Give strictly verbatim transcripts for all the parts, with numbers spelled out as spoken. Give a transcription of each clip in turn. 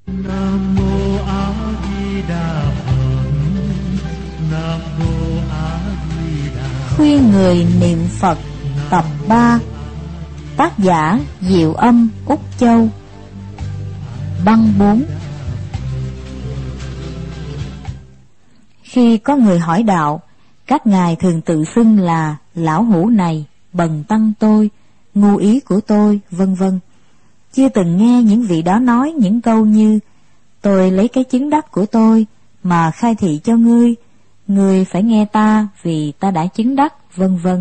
Nam mô A Di Đà Phật. Nam mô A Di Đà. Khuyên người niệm Phật tập ba. Tác giả Diệu Âm, Úc Châu. Băng bốn. Khi có người hỏi đạo, các ngài thường tự xưng là lão hủ này, bần tăng tôi, ngu ý của tôi, vân vân. Chưa từng nghe những vị đó nói những câu như: tôi lấy cái chứng đắc của tôi mà khai thị cho ngươi, ngươi phải nghe ta vì ta đã chứng đắc, vân vân.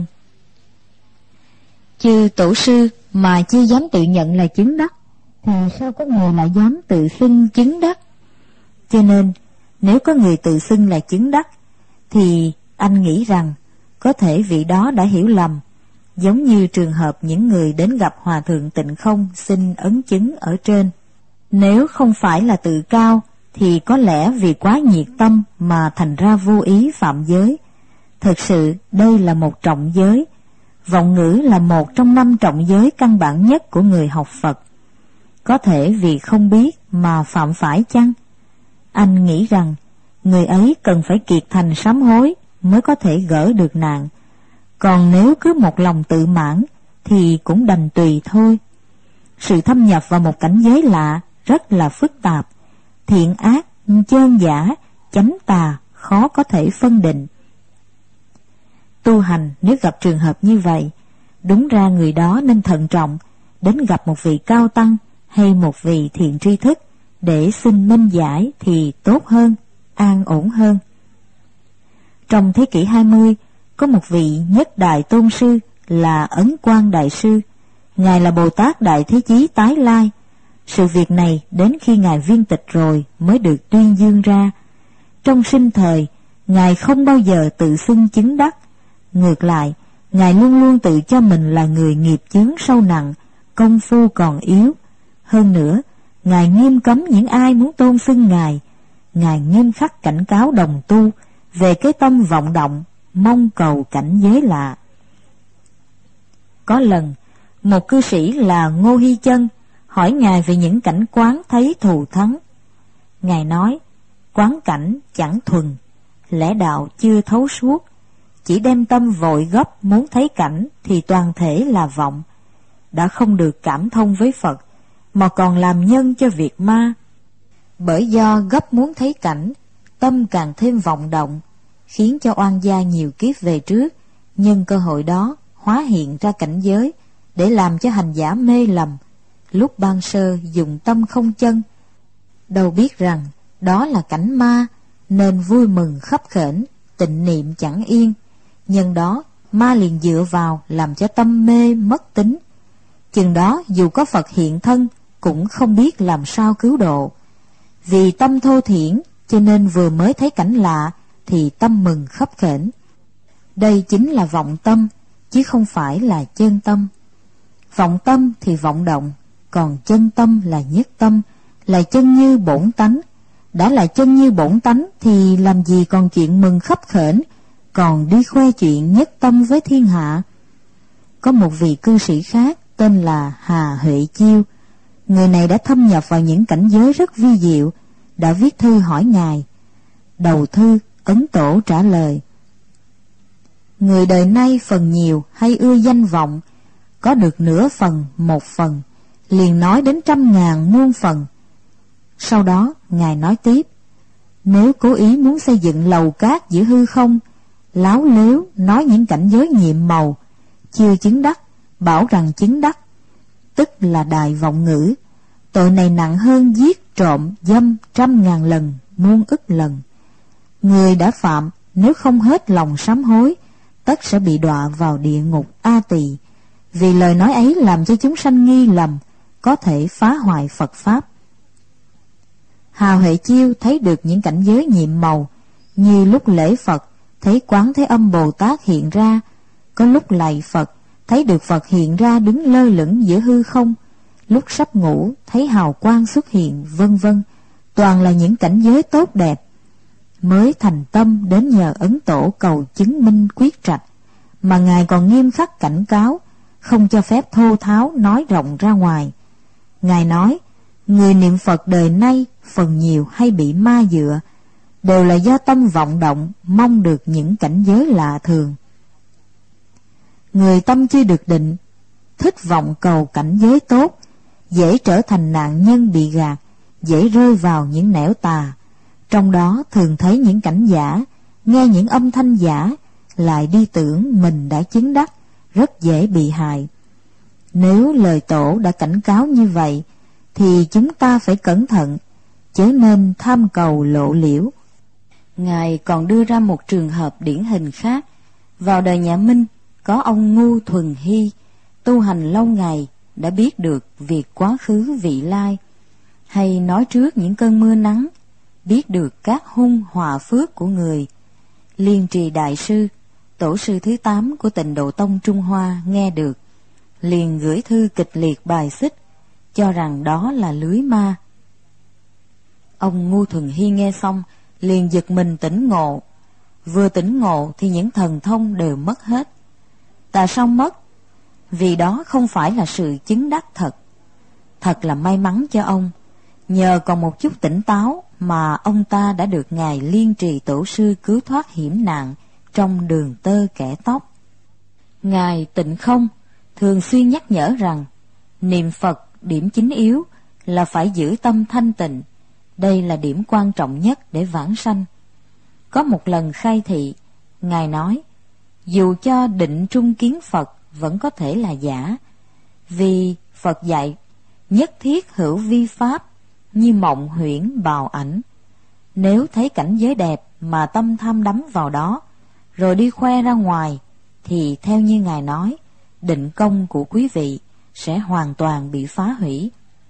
Chư tổ sư mà chưa dám tự nhận là chứng đắc, thì sao có người lại dám tự xưng chứng đắc? Cho nên nếu có người tự xưng là chứng đắc, thì anh nghĩ rằng có thể vị đó đã hiểu lầm, giống như trường hợp những người đến gặp Hòa Thượng Tịnh Không xin ấn chứng ở trên. Nếu không phải là tự cao, thì có lẽ vì quá nhiệt tâm mà thành ra vô ý phạm giới. Thực sự đây là một trọng giới. Vọng ngữ là một trong năm trọng giới căn bản nhất của người học Phật. Có thể vì không biết mà phạm phải chăng? Anh nghĩ rằng người ấy cần phải kiệt thành sám hối mới có thể gỡ được nạn. Còn nếu cứ một lòng tự mãn thì cũng đành tùy thôi. Sự thâm nhập vào một cảnh giới lạ rất là phức tạp, thiện ác, chơn giả, chánh tà khó có thể phân định. Tu hành nếu gặp trường hợp như vậy, đúng ra người đó nên thận trọng, đến gặp một vị cao tăng hay một vị thiện tri thức để xin minh giải thì tốt hơn, an ổn hơn. Trong thế kỷ hai mươi, có một vị nhất đại tôn sư là Ấn Quang Đại Sư. Ngài là Bồ Tát Đại Thế Chí tái lai. Sự việc này đến khi Ngài viên tịch rồi mới được tuyên dương ra. Trong sinh thời, Ngài không bao giờ tự xưng chứng đắc. Ngược lại, Ngài luôn luôn tự cho mình là người nghiệp chướng sâu nặng, công phu còn yếu. Hơn nữa, Ngài nghiêm cấm những ai muốn tôn xưng Ngài. Ngài nghiêm khắc cảnh cáo đồng tu về cái tâm vọng động, mong cầu cảnh giới lạ. Có lần, một cư sĩ là Ngô Hy Chân hỏi Ngài về những cảnh quán thấy thù thắng. Ngài nói, quán cảnh chẳng thuần, lẽ đạo chưa thấu suốt, chỉ đem tâm vội gấp muốn thấy cảnh thì toàn thể là vọng, đã không được cảm thông với Phật, mà còn làm nhân cho việc ma. Bởi do gấp muốn thấy cảnh, tâm càng thêm vọng động, khiến cho oan gia nhiều kiếp về trước, nhân cơ hội đó hóa hiện ra cảnh giới, để làm cho hành giả mê lầm. Lúc ban sơ dùng tâm không chân, đâu biết rằng đó là cảnh ma, nên vui mừng khấp khểnh, tịnh niệm chẳng yên. Nhân đó ma liền dựa vào làm cho tâm mê mất tính. Chừng đó dù có Phật hiện thân cũng không biết làm sao cứu độ. Vì tâm thô thiển cho nên vừa mới thấy cảnh lạ thì tâm mừng khấp khểnh. Đây chính là vọng tâm, chứ không phải là chân tâm. Vọng tâm thì vọng động, còn chân tâm là nhất tâm, là chân như bổn tánh. Đã là chân như bổn tánh thì làm gì còn chuyện mừng khấp khểnh, còn đi khoe chuyện nhất tâm với thiên hạ. Có một vị cư sĩ khác tên là Hà Huệ Chiêu. Người này đã thâm nhập vào những cảnh giới rất vi diệu, đã viết thư hỏi Ngài. Đầu thư, Ấn Tổ trả lời: người đời nay phần nhiều hay ưa danh vọng, có được nửa phần, một phần, liền nói đến trăm ngàn muôn phần. Sau đó Ngài nói tiếp: nếu cố ý muốn xây dựng lầu cát giữa hư không, láo lếu nói những cảnh giới nhiệm màu, chưa chứng đắc, bảo rằng chứng đắc, tức là đại vọng ngữ. Tội này nặng hơn giết, trộm, dâm trăm ngàn lần, muôn ức lần. Người đã phạm nếu không hết lòng sám hối, tất sẽ bị đọa vào địa ngục A Tỳ. Vì lời nói ấy làm cho chúng sanh nghi lầm, có thể phá hoại Phật Pháp. Hà Huệ Chiêu thấy được những cảnh giới nhiệm màu, như lúc lễ Phật thấy Quán Thế Âm Bồ Tát hiện ra, có lúc lạy Phật thấy được Phật hiện ra đứng lơ lửng giữa hư không, lúc sắp ngủ thấy hào quang xuất hiện, vân vân, toàn là những cảnh giới tốt đẹp. Mới thành tâm đến nhờ Ấn Tổ cầu chứng minh quyết trạch, mà Ngài còn nghiêm khắc cảnh cáo, không cho phép thô tháo nói rộng ra ngoài. Ngài nói, Người niệm Phật đời nay phần nhiều hay bị ma dựa, đều là do tâm vọng động mong được những cảnh giới lạ thường. Người tâm chưa được định, thích vọng cầu cảnh giới tốt, dễ trở thành nạn nhân bị gạt, dễ rơi vào những nẻo tà. Trong đó thường thấy những cảnh giả, nghe những âm thanh giả, lại đi tưởng mình đã chứng đắc, rất dễ bị hại. Nếu lời tổ đã cảnh cáo như vậy, thì chúng ta phải cẩn thận, chớ nên tham cầu lộ liễu. Ngài còn đưa ra một trường hợp điển hình khác. Vào đời nhà Minh, có ông Ngu Thuần Hy, tu hành lâu ngày, đã biết được việc quá khứ vị lai, hay nói trước những cơn mưa nắng, biết được các hung họa phước của người. Liên Trì Đại Sư, tổ sư thứ tám của Tịnh Độ Tông Trung Hoa nghe được, liền gửi thư kịch liệt bài xích, cho rằng đó là lưới ma. Ông Ngu Thuần Hy nghe xong, liền giật mình tỉnh ngộ. Vừa tỉnh ngộ thì những thần thông đều mất hết. Tại sao mất? Vì đó không phải là sự chứng đắc thật. Thật là may mắn cho ông, nhờ còn một chút tỉnh táo mà ông ta đã được Ngài Liên Trì Tổ sư cứu thoát hiểm nạn trong đường tơ kẻ tóc. Ngài Tịnh Không thường xuyên nhắc nhở rằng, niệm Phật điểm chính yếu là phải giữ tâm thanh tịnh. Đây là điểm quan trọng nhất để vãng sanh. Có một lần khai thị, Ngài nói, dù cho định trung kiến Phật vẫn có thể là giả, vì Phật dạy nhất thiết hữu vi pháp, như mộng huyễn bào ảnh. Nếu thấy cảnh giới đẹp mà tâm tham đắm vào đó, rồi đi khoe ra ngoài, thì theo như Ngài nói, định công của quý vị sẽ hoàn toàn bị phá hủy.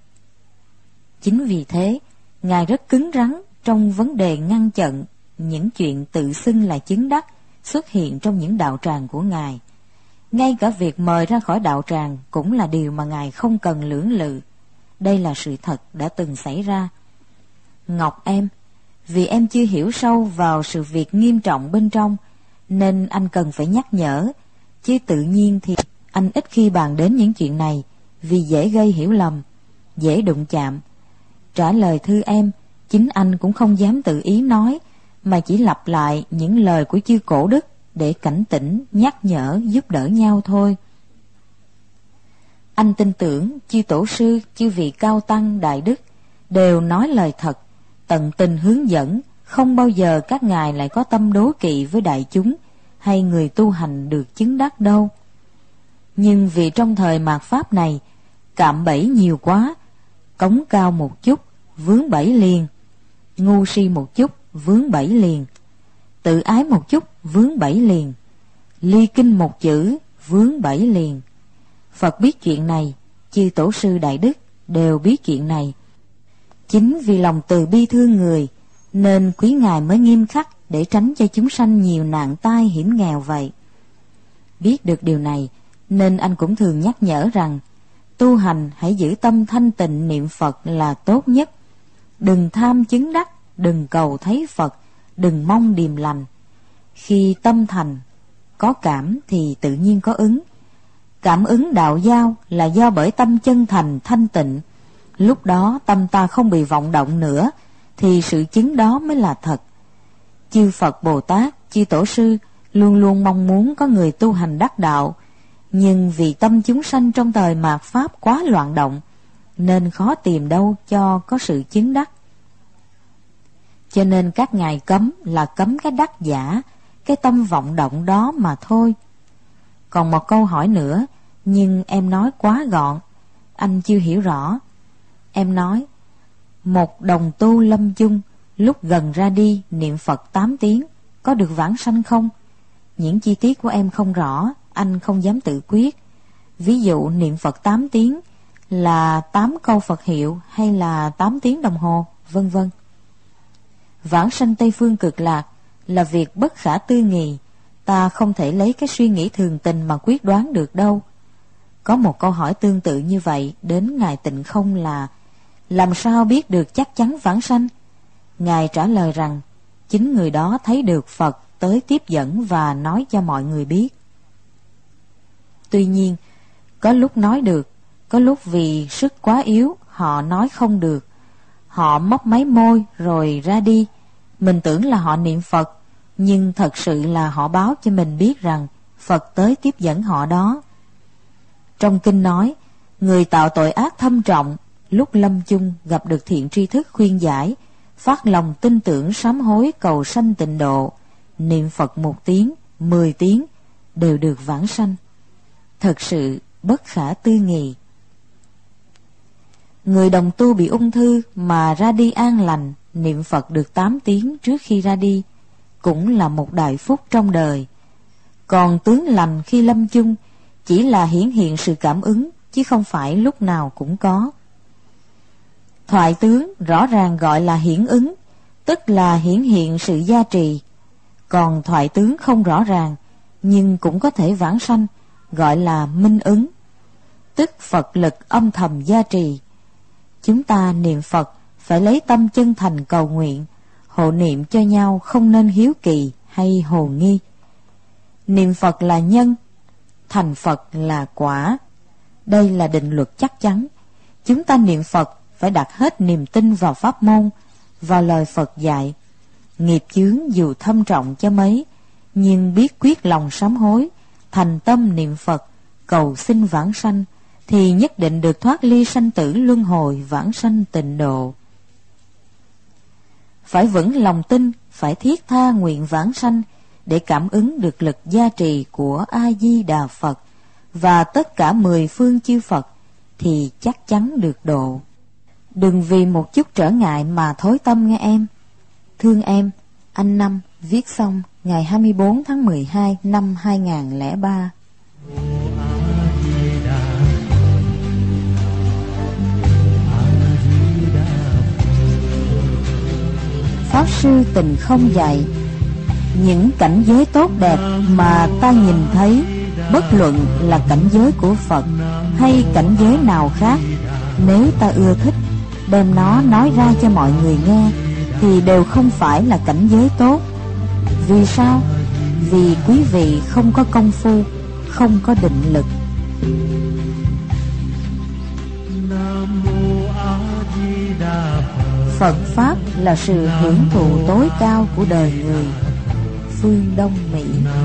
Chính vì thế, Ngài rất cứng rắn trong vấn đề ngăn chặn những chuyện tự xưng là chứng đắc xuất hiện trong những đạo tràng của Ngài. Ngay cả việc mời ra khỏi đạo tràng cũng là điều mà Ngài không cần lưỡng lự. Đây là sự thật đã từng xảy ra. Ngọc em, vì em chưa hiểu sâu vào sự việc nghiêm trọng bên trong, nên anh cần phải nhắc nhở, chứ tự nhiên thì anh ít khi bàn đến những chuyện này, vì dễ gây hiểu lầm, dễ đụng chạm. Trả lời thư em, chính anh cũng không dám tự ý nói, mà chỉ lặp lại những lời của chư Cổ Đức để cảnh tỉnh, nhắc nhở, giúp đỡ nhau thôi. Anh tin tưởng chư Tổ sư, chư vị cao tăng đại đức đều nói lời thật, tận tình hướng dẫn, không bao giờ các ngài lại có tâm đố kỵ với đại chúng hay người tu hành được chứng đắc đâu. Nhưng vì trong thời mạt pháp này, cạm bẫy nhiều quá, cống cao một chút, vướng bẫy liền, ngu si một chút, vướng bẫy liền, tự ái một chút, vướng bẫy liền, ly kinh một chữ, vướng bẫy liền. Phật biết chuyện này, chư Tổ sư đại đức đều biết chuyện này. Chính vì lòng từ bi thương người, nên quý Ngài mới nghiêm khắc để tránh cho chúng sanh nhiều nạn tai hiểm nghèo vậy. Biết được điều này, nên anh cũng thường nhắc nhở rằng, tu hành hãy giữ tâm thanh tịnh niệm Phật là tốt nhất. Đừng tham chứng đắc, đừng cầu thấy Phật, đừng mong điềm lành. Khi tâm thành, có cảm thì tự nhiên có ứng. Cảm ứng đạo giao là do bởi tâm chân thành thanh tịnh. Lúc đó tâm ta không bị vọng động nữa, thì sự chứng đó mới là thật. Chư Phật Bồ Tát, chư Tổ sư luôn luôn mong muốn có người tu hành đắc đạo, nhưng vì tâm chúng sanh trong thời mạt pháp quá loạn động, nên khó tìm đâu cho có sự chứng đắc. Cho nên các ngài cấm là cấm cái đắc giả, cái tâm vọng động đó mà thôi. Còn một câu hỏi nữa, nhưng em nói quá gọn, anh chưa hiểu rõ. Em nói, một đồng tu lâm chung, lúc gần ra đi niệm Phật tám tiếng, có được vãng sanh không? Những chi tiết của em không rõ, anh không dám tự quyết. Ví dụ niệm Phật tám tiếng là tám câu Phật hiệu hay là tám tiếng đồng hồ, vân vân. Vãng sanh Tây Phương Cực Lạc là việc bất khả tư nghị, ta không thể lấy cái suy nghĩ thường tình mà quyết đoán được đâu. Có một câu hỏi tương tự như vậy đến Ngài Tịnh Không là, làm sao biết được chắc chắn vãng sanh? Ngài trả lời rằng, chính người đó thấy được Phật tới tiếp dẫn và nói cho mọi người biết. Tuy nhiên, có lúc nói được, có lúc vì sức quá yếu, họ nói không được. Họ mấp máy môi rồi ra đi. Mình tưởng là họ niệm Phật, nhưng thật sự là họ báo cho mình biết rằng Phật tới tiếp dẫn họ đó. Trong kinh nói, người tạo tội ác thâm trọng, lúc lâm chung gặp được thiện tri thức khuyên giải, phát lòng tin tưởng sám hối cầu sanh tịnh độ, niệm Phật một tiếng, mười tiếng, đều được vãng sanh. Thật sự bất khả tư nghị. Người đồng tu bị ung thư mà ra đi an lành, niệm Phật được tám tiếng trước khi ra đi, cũng là một đại phúc trong đời. Còn tướng lành khi lâm chung chỉ là hiển hiện sự cảm ứng, chứ không phải lúc nào cũng có. Thoại tướng rõ ràng gọi là hiển ứng, tức là hiển hiện sự gia trì. Còn thoại tướng không rõ ràng, nhưng cũng có thể vãng sanh, gọi là minh ứng, tức Phật lực âm thầm gia trì. Chúng ta niệm Phật phải lấy tâm chân thành cầu nguyện, hộ niệm cho nhau không nên hiếu kỳ hay hồ nghi. Niệm Phật là nhân, thành Phật là quả. Đây là định luật chắc chắn. Chúng ta niệm Phật phải đặt hết niềm tin vào pháp môn, vào lời Phật dạy. Nghiệp chướng dù thâm trọng cho mấy, nhưng biết quyết lòng sám hối, thành tâm niệm Phật, cầu xin vãng sanh, thì nhất định được thoát ly sanh tử luân hồi, vãng sanh tịnh độ. Phải vững lòng tin, phải thiết tha nguyện vãng sanh, để cảm ứng được lực gia trì của A-di-đà Phật và tất cả mười phương chư Phật, thì chắc chắn được độ. Đừng vì một chút trở ngại mà thối tâm nghe em. Thương em, anh Năm viết xong ngày hai mươi bốn tháng mười hai năm hai nghìn không trăm lẻ ba. Pháp sư Tình Không dạy, những cảnh giới tốt đẹp mà ta nhìn thấy, bất luận là cảnh giới của Phật hay cảnh giới nào khác, nếu ta ưa thích đem nó nói ra cho mọi người nghe, thì đều không phải là cảnh giới tốt. Vì sao? Vì quý vị không có công phu, không có định lực. Phật Pháp là sự hưởng thụ tối cao của đời người. Phương Đông Mỹ.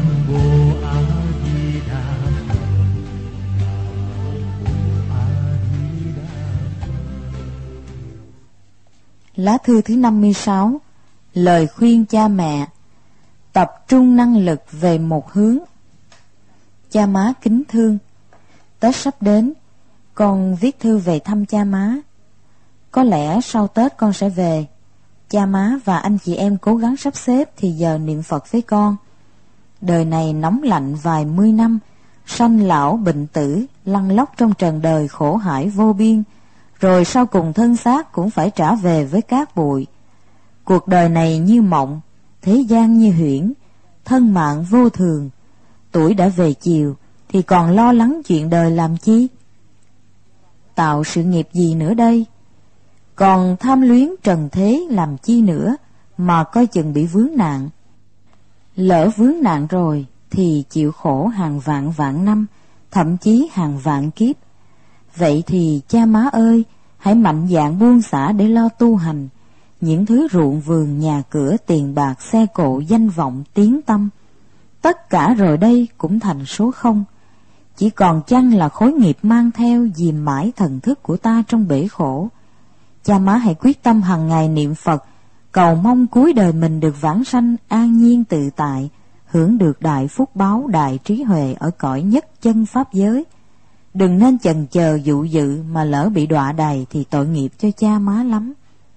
Lá thư thứ năm mươi sáu. Lời khuyên cha mẹ: tập trung năng lực về một hướng. Cha má kính thương, Tết sắp đến, con viết thư về thăm cha má. Có lẽ sau Tết con sẽ về. Cha má và anh chị em cố gắng sắp xếp thì giờ niệm Phật với con. Đời này nóng lạnh vài mươi năm, sanh lão bệnh tử, lăn lóc trong trần đời khổ hải vô biên, rồi sau cùng thân xác cũng phải trả về với cát bụi. Cuộc đời này như mộng, thế gian như huyễn, thân mạng vô thường. Tuổi đã về chiều thì còn lo lắng chuyện đời làm chi? Tạo sự nghiệp gì nữa đây? Còn tham luyến trần thế làm chi nữa mà coi chừng bị vướng nạn. Lỡ vướng nạn rồi thì chịu khổ hàng vạn vạn năm, thậm chí hàng vạn kiếp. Vậy thì cha má ơi, hãy mạnh dạn buông xả để lo tu hành. Những thứ ruộng vườn, nhà cửa, tiền bạc, xe cộ, danh vọng, tiếng tăm, tất cả rồi đây cũng thành số không. Chỉ còn chăng là khối nghiệp mang theo dìm mãi thần thức của ta trong bể khổ. Cha má hãy quyết tâm hàng ngày niệm Phật, cầu mong cuối đời mình được vãng sanh an nhiên tự tại, hưởng được đại phúc báo, đại trí huệ ở cõi nhất chân pháp giới. Đừng nên chần chờ dụ dự mà lỡ bị đọa đày thì tội nghiệp cho cha má lắm.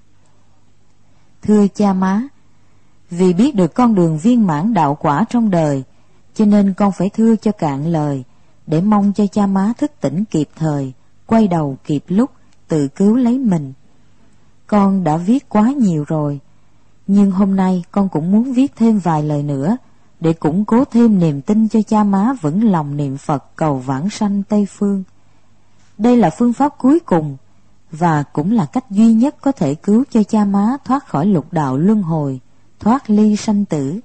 Thưa cha má, vì biết được con đường viên mãn đạo quả trong đời, cho nên con phải thưa cho cạn lời, để mong cho cha má thức tỉnh kịp thời, quay đầu kịp lúc, tự cứu lấy mình. Con đã viết quá nhiều rồi, nhưng hôm nay con cũng muốn viết thêm vài lời nữa, để củng cố thêm niềm tin cho cha má vững lòng niệm Phật cầu vãng sanh Tây Phương. Đây là phương pháp cuối cùng, và cũng là cách duy nhất có thể cứu cho cha má thoát khỏi lục đạo luân hồi, thoát ly sanh tử.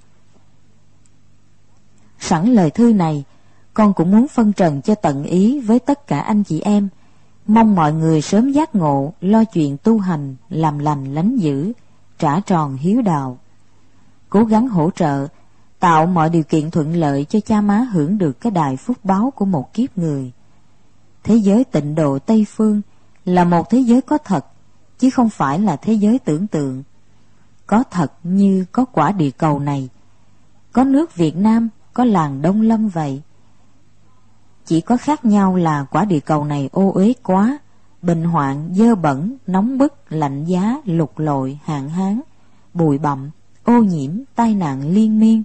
Sẵn lời thư này, con cũng muốn phân trần cho tận ý với tất cả anh chị em, mong mọi người sớm giác ngộ, lo chuyện tu hành, làm lành lánh dữ, trả tròn hiếu đạo. Cố gắng hỗ trợ, tạo mọi điều kiện thuận lợi cho cha má hưởng được cái đại phúc báo của một kiếp người. Thế giới tịnh độ Tây Phương là một thế giới có thật, chứ không phải là thế giới tưởng tượng. Có thật như có quả địa cầu này, có nước Việt Nam, có làng Đông Lâm vậy. Chỉ có khác nhau là quả địa cầu này ô uế quá, bệnh hoạn, dơ bẩn, nóng bức, lạnh giá, lục lội, hạn hán, bụi bặm, ô nhiễm, tai nạn liên miên.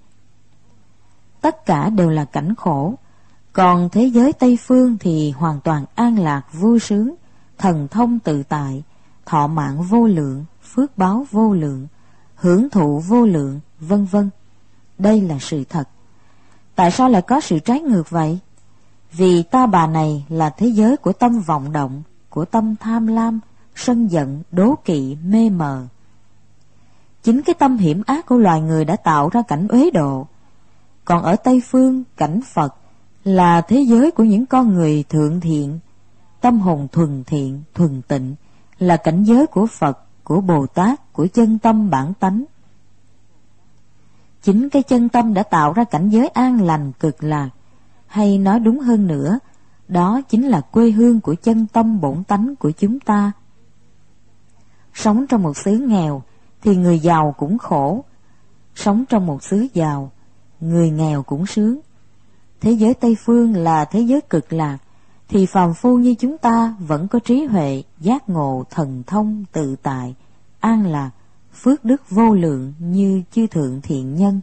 Tất cả đều là cảnh khổ. Còn thế giới Tây Phương thì hoàn toàn an lạc vui sướng, thần thông tự tại, thọ mạng vô lượng, phước báo vô lượng, hưởng thụ vô lượng, vân vân. Đây là sự thật. Tại sao lại có sự trái ngược vậy? Vì ta bà này là thế giới của tâm vọng động, của tâm tham lam, sân giận, đố kỵ, mê mờ. Chính cái tâm hiểm ác của loài người đã tạo ra cảnh uế độ. Còn ở Tây Phương, cảnh Phật là thế giới của những con người thượng thiện, tâm hồn thuần thiện, thuần tịnh, là cảnh giới của Phật, của Bồ Tát, của chân tâm bản tánh. Chính cái chân tâm đã tạo ra cảnh giới an lành cực lạc, hay nói đúng hơn nữa, đó chính là quê hương của chân tâm bổn tánh của chúng ta. Sống trong một xứ nghèo thì người giàu cũng khổ, sống trong một xứ giàu, người nghèo cũng sướng. Thế giới Tây Phương là thế giới cực lạc, thì phàm phu như chúng ta vẫn có trí huệ, giác ngộ, thần thông, tự tại, an lạc, phước đức vô lượng như chư thượng thiện nhân.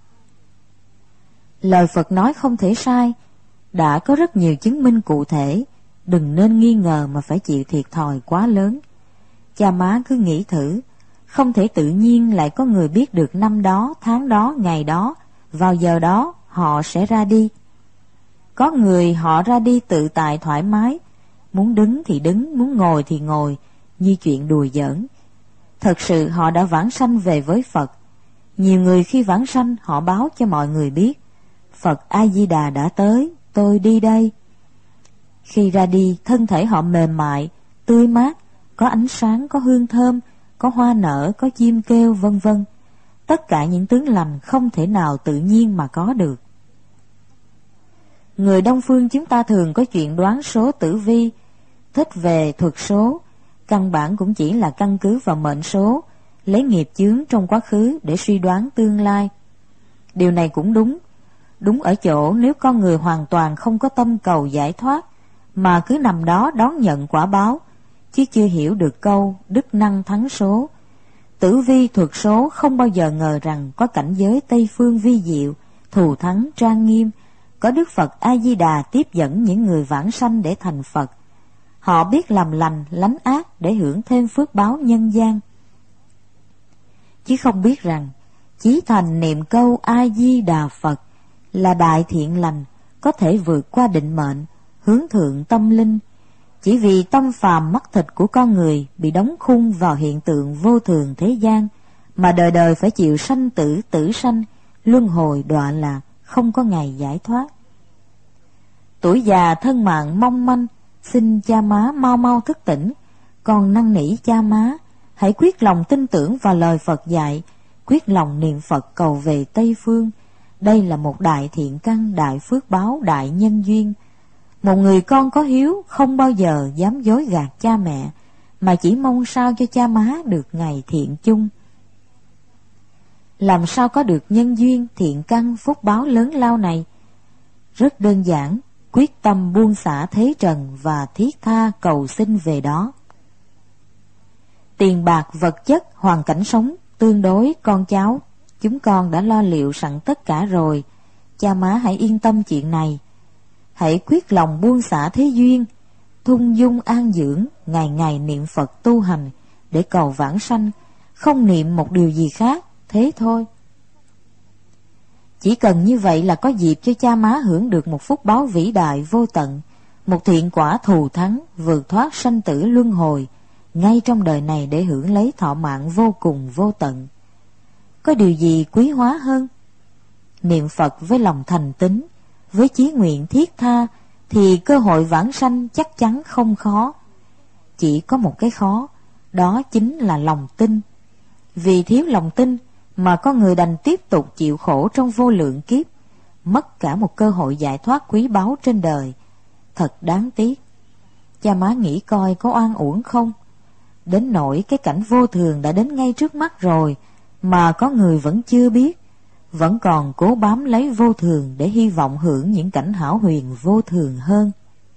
Lời Phật nói không thể sai, đã có rất nhiều chứng minh cụ thể, đừng nên nghi ngờ mà phải chịu thiệt thòi quá lớn. Cha má cứ nghĩ thử, không thể tự nhiên lại có người biết được năm đó, tháng đó, ngày đó, vào giờ đó họ sẽ ra đi. Có người họ ra đi tự tại thoải mái, muốn đứng thì đứng, muốn ngồi thì ngồi, như chuyện đùa giỡn. Thật sự họ đã vãng sanh về với Phật. Nhiều người khi vãng sanh họ báo cho mọi người biết, Phật A-di-đà đã tới, tôi đi đây. Khi ra đi, thân thể họ mềm mại, tươi mát, có ánh sáng, có hương thơm, có hoa nở, có chim kêu, vân vân. Tất cả những tướng lành không thể nào tự nhiên mà có được. Người Đông Phương chúng ta thường có chuyện đoán số tử vi, thích về thuật số, căn bản cũng chỉ là căn cứ vào mệnh số, lấy nghiệp chướng trong quá khứ để suy đoán tương lai. Điều này cũng đúng, đúng ở chỗ nếu con người hoàn toàn không có tâm cầu giải thoát, mà cứ nằm đó đón nhận quả báo, chứ chưa hiểu được câu đức năng thắng số. Tử vi thuật số không bao giờ ngờ rằng có cảnh giới Tây Phương vi diệu, thù thắng trang nghiêm, có Đức Phật A-di-đà tiếp dẫn những người vãng sanh để thành Phật. Họ biết làm lành, lánh ác để hưởng thêm phước báo nhân gian. Chứ không biết rằng, chí thành niệm câu A-di-đà Phật là đại thiện lành, có thể vượt qua định mệnh, hướng thượng tâm linh. Chỉ vì tâm phàm mắt thịt của con người bị đóng khung vào hiện tượng vô thường thế gian, mà đời đời phải chịu sanh tử tử sanh, luân hồi đọa lạc, không có ngày giải thoát. Tuổi già thân mạng mong manh, xin cha má mau mau thức tỉnh, còn năn nỉ cha má hãy quyết lòng tin tưởng vào lời Phật dạy, quyết lòng niệm Phật cầu về Tây Phương. Đây là một đại thiện căn, đại phước báo, đại nhân duyên. Một người con có hiếu không bao giờ dám dối gạt cha mẹ, mà chỉ mong sao cho cha má được ngày thiện chung. Làm sao có được nhân duyên, thiện căn, phúc báo lớn lao này? Rất đơn giản, quyết tâm buông xả thế trần và thiết tha cầu xin về đó. Tiền bạc, vật chất, hoàn cảnh sống, tương đối, con cháu, chúng con đã lo liệu sẵn tất cả rồi. Cha má hãy yên tâm chuyện này. Hãy quyết lòng buông xả thế duyên, thung dung an dưỡng, ngày ngày niệm Phật tu hành để cầu vãng sanh, không niệm một điều gì khác, thế thôi. Chỉ cần như vậy là có dịp cho cha má hưởng được một phúc báo vĩ đại vô tận, một thiện quả thù thắng, vượt thoát sanh tử luân hồi, ngay trong đời này để hưởng lấy thọ mạng vô cùng vô tận. Có điều gì quý hóa hơn? Niệm Phật với lòng thành tín, với chí nguyện thiết tha, thì cơ hội vãng sanh chắc chắn không khó. Chỉ có một cái khó, đó chính là lòng tin. Vì thiếu lòng tin mà con người đành tiếp tục chịu khổ trong vô lượng kiếp, mất cả một cơ hội giải thoát quý báu trên đời. Thật đáng tiếc. Cha má nghĩ coi có oan uổng không? Đến nỗi cái cảnh vô thường đã đến ngay trước mắt rồi mà có người vẫn chưa biết, vẫn còn cố bám lấy vô thường để hy vọng hưởng những cảnh hão huyền vô thường hơn.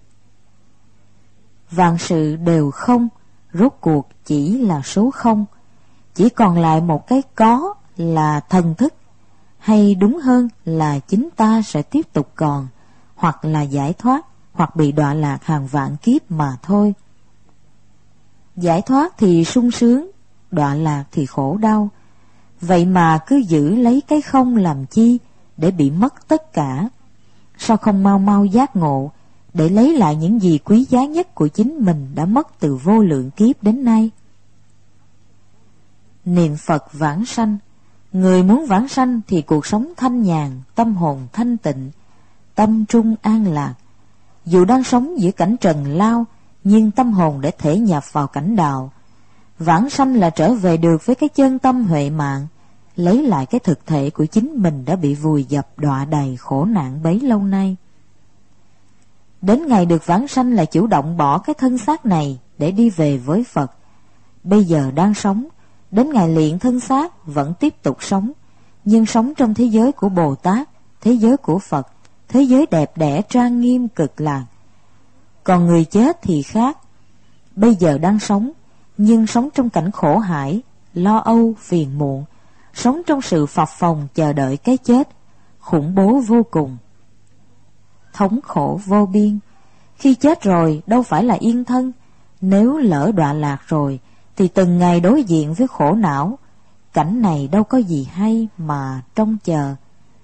Vạn sự đều không, rốt cuộc chỉ là số không. Chỉ còn lại một cái có là thần thức, hay đúng hơn là chính ta sẽ tiếp tục còn, hoặc là giải thoát, hoặc bị đọa lạc hàng vạn kiếp mà thôi. Giải thoát thì sung sướng, đọa lạc thì khổ đau. Vậy mà cứ giữ lấy cái không làm chi, để bị mất tất cả? Sao không mau mau giác ngộ, để lấy lại những gì quý giá nhất của chính mình đã mất từ vô lượng kiếp đến nay? Niệm Phật vãng sanh. Người muốn vãng sanh thì cuộc sống thanh nhàn, tâm hồn thanh tịnh, tâm trung an lạc. Dù đang sống giữa cảnh trần lao, nhưng tâm hồn để thể nhập vào cảnh đạo. Vãng sanh là trở về được với cái chân tâm huệ mạng, lấy lại cái thực thể của chính mình đã bị vùi dập đọa đầy khổ nạn bấy lâu nay. Đến ngày được vãng sanh là chủ động bỏ cái thân xác này để đi về với Phật. Bây giờ đang sống, đến ngày liện thân xác vẫn tiếp tục sống, nhưng sống trong thế giới của Bồ Tát, thế giới của Phật, thế giới đẹp đẽ trang nghiêm cực lạc. Còn người chết thì khác. Bây giờ đang sống, nhưng sống trong cảnh khổ hải, lo âu, phiền muộn, sống trong sự phập phồng chờ đợi cái chết, khủng bố vô cùng, thống khổ vô biên. Khi chết rồi đâu phải là yên thân, nếu lỡ đọa lạc rồi thì từng ngày đối diện với khổ não. Cảnh này đâu có gì hay mà trông chờ.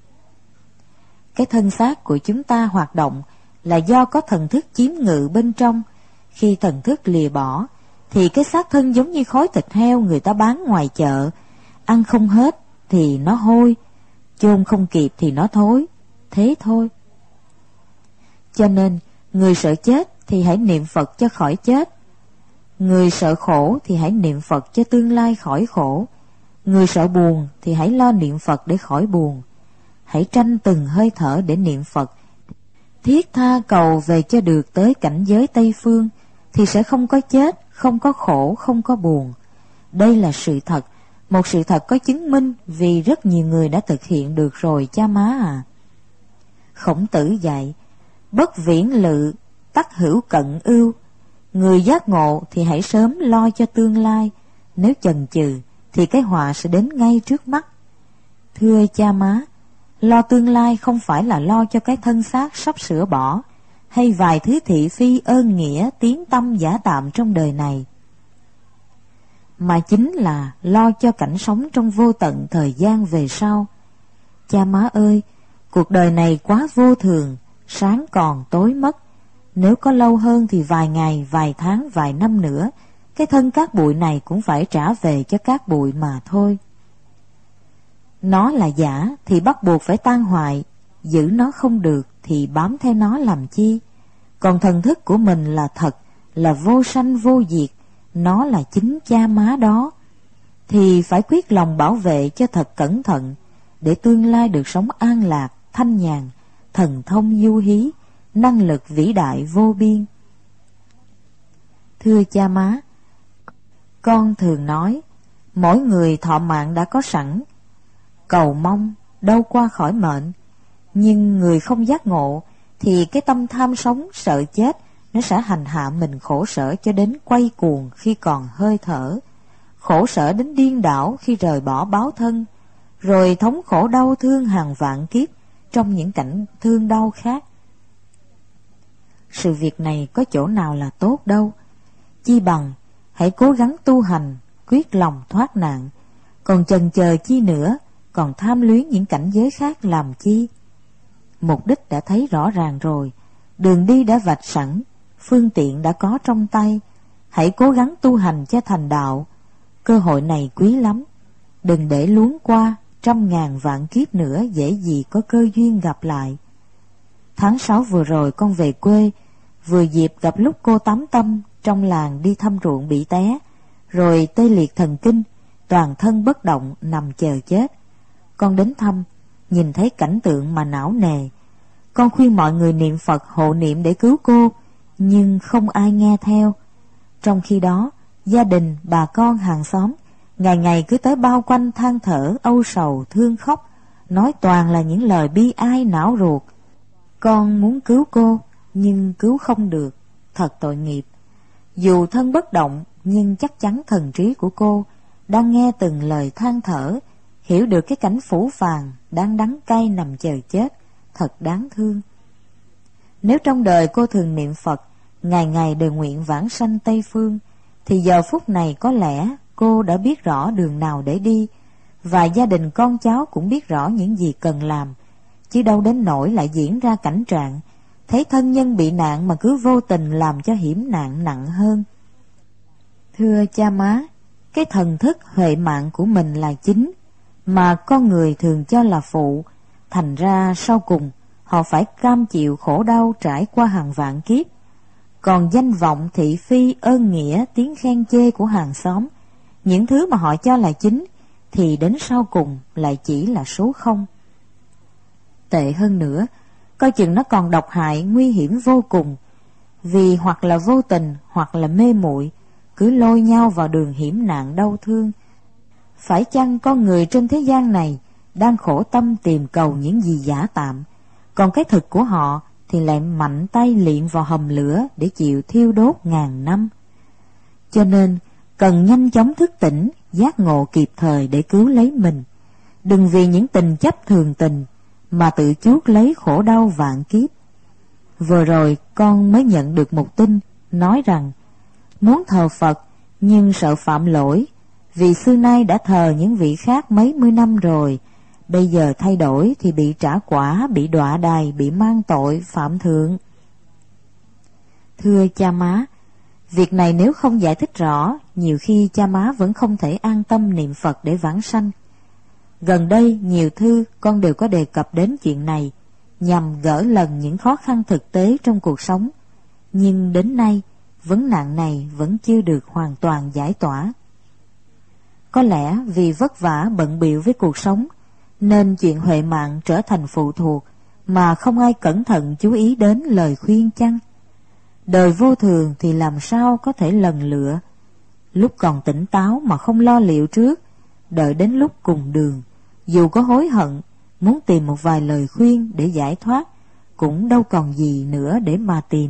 Cái thân xác của chúng ta hoạt động là do có thần thức chiếm ngự bên trong. Khi thần thức lìa bỏ thì cái xác thân giống như khối thịt heo người ta bán ngoài chợ, ăn không hết thì nó hôi, chôn không kịp thì nó thối, thế thôi. Cho nên người sợ chết thì hãy niệm Phật cho khỏi chết, người sợ khổ thì hãy niệm Phật cho tương lai khỏi khổ, người sợ buồn thì hãy lo niệm Phật để khỏi buồn. Hãy tranh từng hơi thở để niệm Phật, thiết tha cầu về cho được tới cảnh giới Tây Phương, thì sẽ không có chết, không có khổ, không có buồn. Đây là sự thật, một sự thật có chứng minh vì rất nhiều người đã thực hiện được rồi cha má à. Khổng Tử dạy, bất viễn lự, tắc hữu cận ưu. Người giác ngộ thì hãy sớm lo cho tương lai, nếu chần chừ thì cái họa sẽ đến ngay trước mắt. Thưa cha má, lo tương lai không phải là lo cho cái thân xác sắp sửa bỏ, hay vài thứ thị phi ơn nghĩa tiếng tâm giả tạm trong đời này, mà chính là lo cho cảnh sống trong vô tận thời gian về sau. Cha má ơi, cuộc đời này quá vô thường, sáng còn tối mất. Nếu có lâu hơn thì vài ngày, vài tháng, vài năm nữa, cái thân cát bụi này cũng phải trả về cho cát bụi mà thôi. Nó là giả thì bắt buộc phải tan hoại, giữ nó không được thì bám theo nó làm chi. Còn thần thức của mình là thật, là vô sanh vô diệt, nó là chính cha má đó, thì phải quyết lòng bảo vệ cho thật cẩn thận, để tương lai được sống an lạc, thanh nhàn, thần thông du hí, năng lực vĩ đại vô biên. Thưa cha má, con thường nói, mỗi người thọ mạng đã có sẵn, cầu mong đâu qua khỏi mệnh. Nhưng người không giác ngộ thì cái tâm tham sống sợ chết nó sẽ hành hạ mình khổ sở cho đến quay cuồng khi còn hơi thở, khổ sở đến điên đảo khi rời bỏ báo thân, rồi thống khổ đau thương hàng vạn kiếp trong những cảnh thương đau khác. Sự việc này có chỗ nào là tốt đâu. Chi bằng hãy cố gắng tu hành, quyết lòng thoát nạn. Còn chần chờ chi nữa, còn tham luyến những cảnh giới khác làm chi? Mục đích đã thấy rõ ràng rồi, đường đi đã vạch sẵn, phương tiện đã có trong tay. Hãy cố gắng tu hành cho thành đạo. Cơ hội này quý lắm, đừng để luống qua, trăm ngàn vạn kiếp nữa dễ gì có cơ duyên gặp lại. Tháng sáu vừa rồi con về quê, vừa dịp gặp lúc cô Tám Tâm trong làng đi thăm ruộng bị té, rồi tê liệt thần kinh, toàn thân bất động nằm chờ chết. Con đến thăm, nhìn thấy cảnh tượng mà não nề. Con khuyên mọi người niệm Phật hộ niệm để cứu cô, nhưng không ai nghe theo. Trong khi đó, gia đình, bà con, hàng xóm ngày ngày cứ tới bao quanh than thở, âu sầu, thương khóc, nói toàn là những lời bi ai não ruột. Con muốn cứu cô, nhưng cứu không được, thật tội nghiệp. Dù thân bất động, nhưng chắc chắn thần trí của cô đang nghe từng lời than thở, hiểu được cái cảnh phũ phàng, đang đắng cay nằm chờ chết, thật đáng thương. Nếu trong đời cô thường niệm Phật, ngày ngày đều nguyện vãng sanh Tây Phương, thì giờ phút này có lẽ cô đã biết rõ đường nào để đi, và gia đình con cháu cũng biết rõ những gì cần làm, chứ đâu đến nỗi lại diễn ra cảnh trạng thấy thân nhân bị nạn mà cứ vô tình làm cho hiểm nạn nặng hơn. Thưa cha má, cái thần thức huệ mạng của mình là chính, mà con người thường cho là phụ, thành ra sau cùng họ phải cam chịu khổ đau trải qua hàng vạn kiếp. Còn danh vọng, thị phi, ơn nghĩa, tiếng khen chê của hàng xóm, những thứ mà họ cho là chính, thì đến sau cùng lại chỉ là số không. Tệ hơn nữa, coi chừng nó còn độc hại, nguy hiểm vô cùng, vì hoặc là vô tình, hoặc là mê muội, cứ lôi nhau vào đường hiểm nạn đau thương. Phải chăng con người trên thế gian này đang khổ tâm tìm cầu những gì giả tạm, còn cái thực của họ thì lại mạnh tay liệm vào hầm lửa để chịu thiêu đốt ngàn năm. Cho nên cần nhanh chóng thức tỉnh, giác ngộ kịp thời để cứu lấy mình. Đừng vì những tình chấp thường tình mà tự chuốc lấy khổ đau vạn kiếp. Vừa rồi con mới nhận được một tin nói rằng muốn thờ Phật nhưng sợ phạm lỗi, vì xưa nay đã thờ những vị khác mấy mươi năm rồi, bây giờ thay đổi thì bị trả quả, bị đọa đày, bị mang tội phạm thượng. Thưa cha má, việc này nếu không giải thích rõ, nhiều khi cha má vẫn không thể an tâm niệm Phật để vãng sanh. Gần đây nhiều thư con đều có đề cập đến chuyện này, nhằm gỡ lần những khó khăn thực tế trong cuộc sống, nhưng đến nay vấn nạn này vẫn chưa được hoàn toàn giải tỏa. Có lẽ vì vất vả bận bịu với cuộc sống, nên chuyện huệ mạng trở thành phụ thuộc mà không ai cẩn thận chú ý đến lời khuyên chăng? Đời vô thường thì làm sao có thể lần lựa. Lúc còn tỉnh táo mà không lo liệu trước, đợi đến lúc cùng đường, dù có hối hận, muốn tìm một vài lời khuyên để giải thoát, cũng đâu còn gì nữa để mà tìm.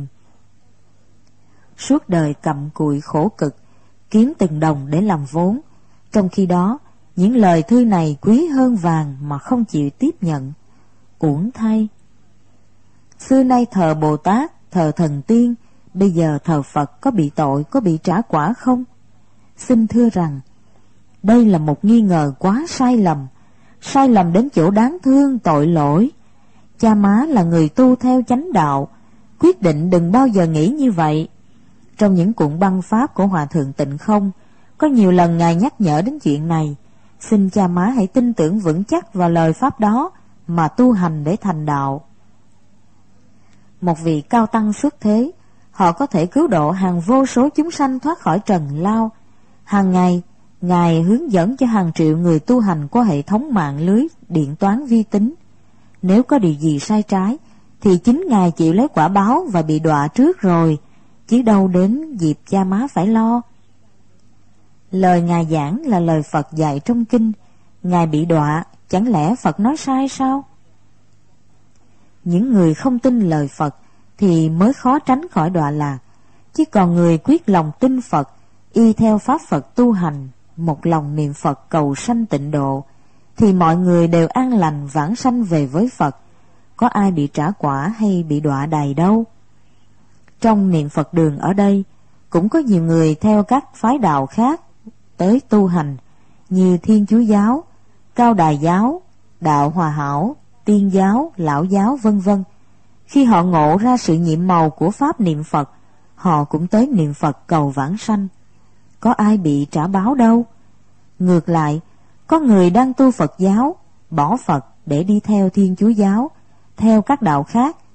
Suốt đời cặm cụi khổ cực, kiếm từng đồng để làm vốn, trong khi đó những lời thư này quý hơn vàng mà không chịu tiếp nhận. Uổng thay. Xưa nay thờ Bồ Tát, thờ thần tiên, bây giờ thờ Phật có bị tội, có bị trả quả không? Xin thưa rằng, đây là một nghi ngờ quá sai lầm, sai lầm đến chỗ đáng thương tội lỗi. Cha má là người tu theo chánh đạo, quyết định đừng bao giờ nghĩ như vậy. Trong những cuộn băng pháp của Hòa Thượng Tịnh Không, có nhiều lần Ngài nhắc nhở đến chuyện này. Xin cha má hãy tin tưởng vững chắc vào lời pháp đó mà tu hành để thành đạo. Một vị cao tăng xuất thế, họ có thể cứu độ hàng vô số chúng sanh thoát khỏi trần lao. Hàng ngày, Ngài hướng dẫn cho hàng triệu người tu hành qua hệ thống mạng lưới điện toán vi tính. Nếu có điều gì sai trái, thì chính Ngài chịu lấy quả báo và bị đọa trước rồi, chứ đâu đến dịp cha má phải lo. Lời Ngài giảng là lời Phật dạy trong kinh, Ngài bị đọa, chẳng lẽ Phật nói sai sao? Những người không tin lời Phật thì mới khó tránh khỏi đọa lạc, chứ còn người quyết lòng tin Phật, y theo pháp Phật tu hành, một lòng niệm Phật cầu sanh tịnh độ, thì mọi người đều an lành vãng sanh về với Phật, có ai bị trả quả hay bị đọa đày đâu. Trong niệm Phật đường ở đây, cũng có nhiều người theo các phái đạo khác tới tu hành, như Thiên Chúa giáo, Cao Đài giáo, Đạo Hòa Hảo, Tiên giáo, Lão giáo vân vân. Khi họ ngộ ra sự nhiệm màu của pháp niệm Phật, họ cũng tới niệm Phật cầu vãng sanh. Có ai bị trả báo đâu. Ngược lại, có người đang tu Phật giáo, bỏ Phật để đi theo Thiên Chúa giáo, theo các đạo khác,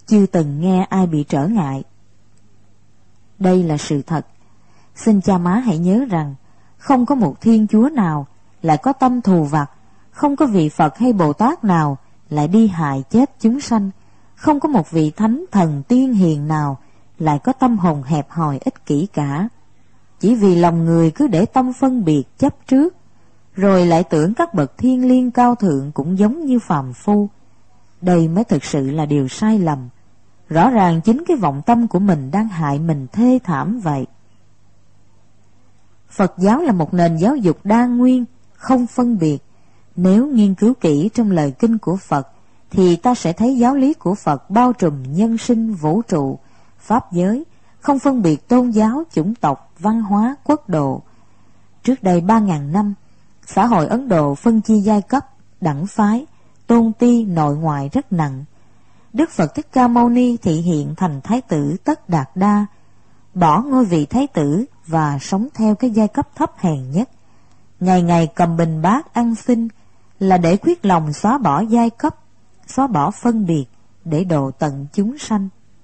chưa từng nghe ai bị trở ngại. Đây là sự thật. Xin cha má hãy nhớ rằng không có một Thiên Chúa nào lại có tâm thù vặt, không có vị Phật hay Bồ Tát nào lại đi hại chết chúng sanh, không có một vị thánh thần tiên hiền nào lại có tâm hồn hẹp hòi ích kỷ cả. Chỉ vì lòng người cứ để tâm phân biệt chấp trước, rồi lại tưởng các bậc thiên liêng cao thượng cũng giống như phàm phu. Đây mới thực sự là điều sai lầm. Rõ ràng chính cái vọng tâm của mình đang hại mình thê thảm vậy. Phật giáo là một nền giáo dục đa nguyên, không phân biệt. Nếu nghiên cứu kỹ trong lời kinh của Phật, thì ta sẽ thấy giáo lý của Phật bao trùm nhân sinh, vũ trụ, pháp giới, không phân biệt tôn giáo, chủng tộc, văn hóa, quốc độ. Trước đây ba ngàn năm, xã hội Ấn Độ phân chia giai cấp, đẳng phái, tôn ti, nội ngoại rất nặng. Đức Phật Thích Ca Mâu Ni thị hiện thành Thái tử Tất Đạt Đa, bỏ ngôi vị Thái tử và sống theo cái giai cấp thấp hèn nhất. Ngày ngày cầm bình bát ăn xin là để quyết lòng xóa bỏ giai cấp, xóa bỏ phân biệt, để độ tận chúng sanh.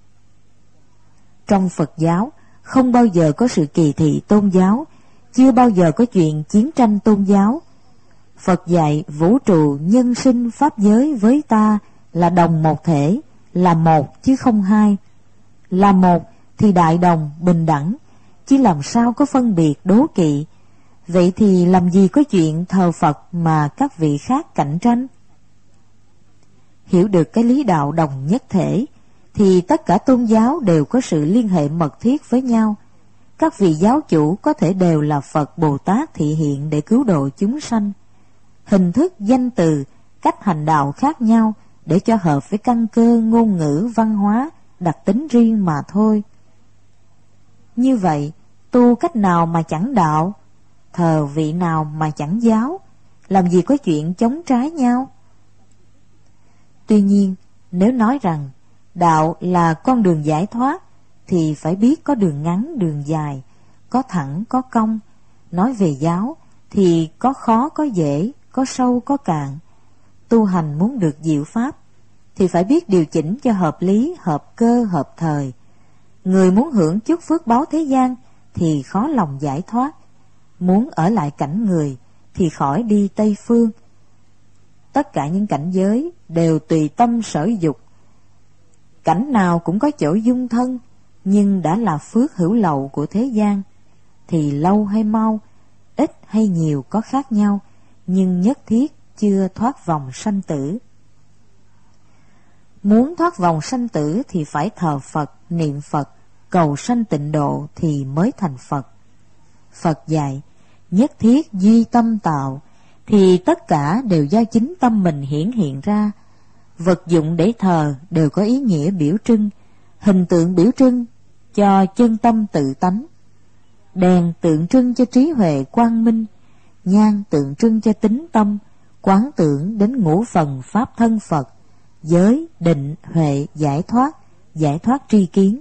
Trong Phật giáo, không bao giờ có sự kỳ thị tôn giáo, chưa bao giờ có chuyện chiến tranh tôn giáo. Phật dạy vũ trụ, nhân sinh, pháp giới với ta là đồng một thể, là một chứ không hai. Là một thì đại đồng, bình đẳng, chứ làm sao có phân biệt đố kỵ. Vậy thì làm gì có chuyện thờ Phật mà các vị khác cạnh tranh? Hiểu được cái lý đạo đồng nhất thể, thì tất cả tôn giáo đều có sự liên hệ mật thiết với nhau. Các vị giáo chủ có thể đều là Phật Bồ Tát thị hiện để cứu độ chúng sanh. Hình thức, danh từ, cách hành đạo khác nhau để cho hợp với căn cơ, ngôn ngữ, văn hóa, đặc tính riêng mà thôi. Như vậy, tu cách nào mà chẳng đạo, thờ vị nào mà chẳng giáo, làm gì có chuyện chống trái nhau? Tuy nhiên, nếu nói rằng đạo là con đường giải thoát, thì phải biết có đường ngắn, đường dài, có thẳng, có cong. Nói về giáo, thì có khó, có dễ, có sâu, có cạn. Tu hành muốn được diệu pháp, thì phải biết điều chỉnh cho hợp lý, hợp cơ, hợp thời. Người muốn hưởng chút phước báu thế gian, thì khó lòng giải thoát. Muốn ở lại cảnh người, thì khỏi đi Tây Phương. Tất cả những cảnh giới đều tùy tâm sở dục. Cảnh nào cũng có chỗ dung thân, nhưng đã là phước hữu lậu của thế gian, thì lâu hay mau, ít hay nhiều có khác nhau, nhưng nhất thiết chưa thoát vòng sanh tử. Muốn thoát vòng sanh tử thì phải thờ Phật, niệm Phật, cầu sanh tịnh độ thì mới thành Phật. Phật dạy, nhất thiết duy tâm tạo, thì tất cả đều do chính tâm mình hiển hiện ra. Vật dụng để thờ đều có ý nghĩa biểu trưng, hình tượng biểu trưng cho chân tâm tự tánh. Đèn tượng trưng cho trí huệ quang minh, nhang tượng trưng cho tính tâm, quán tưởng đến ngũ phần pháp thân Phật, giới, định, huệ, giải thoát, giải thoát tri kiến.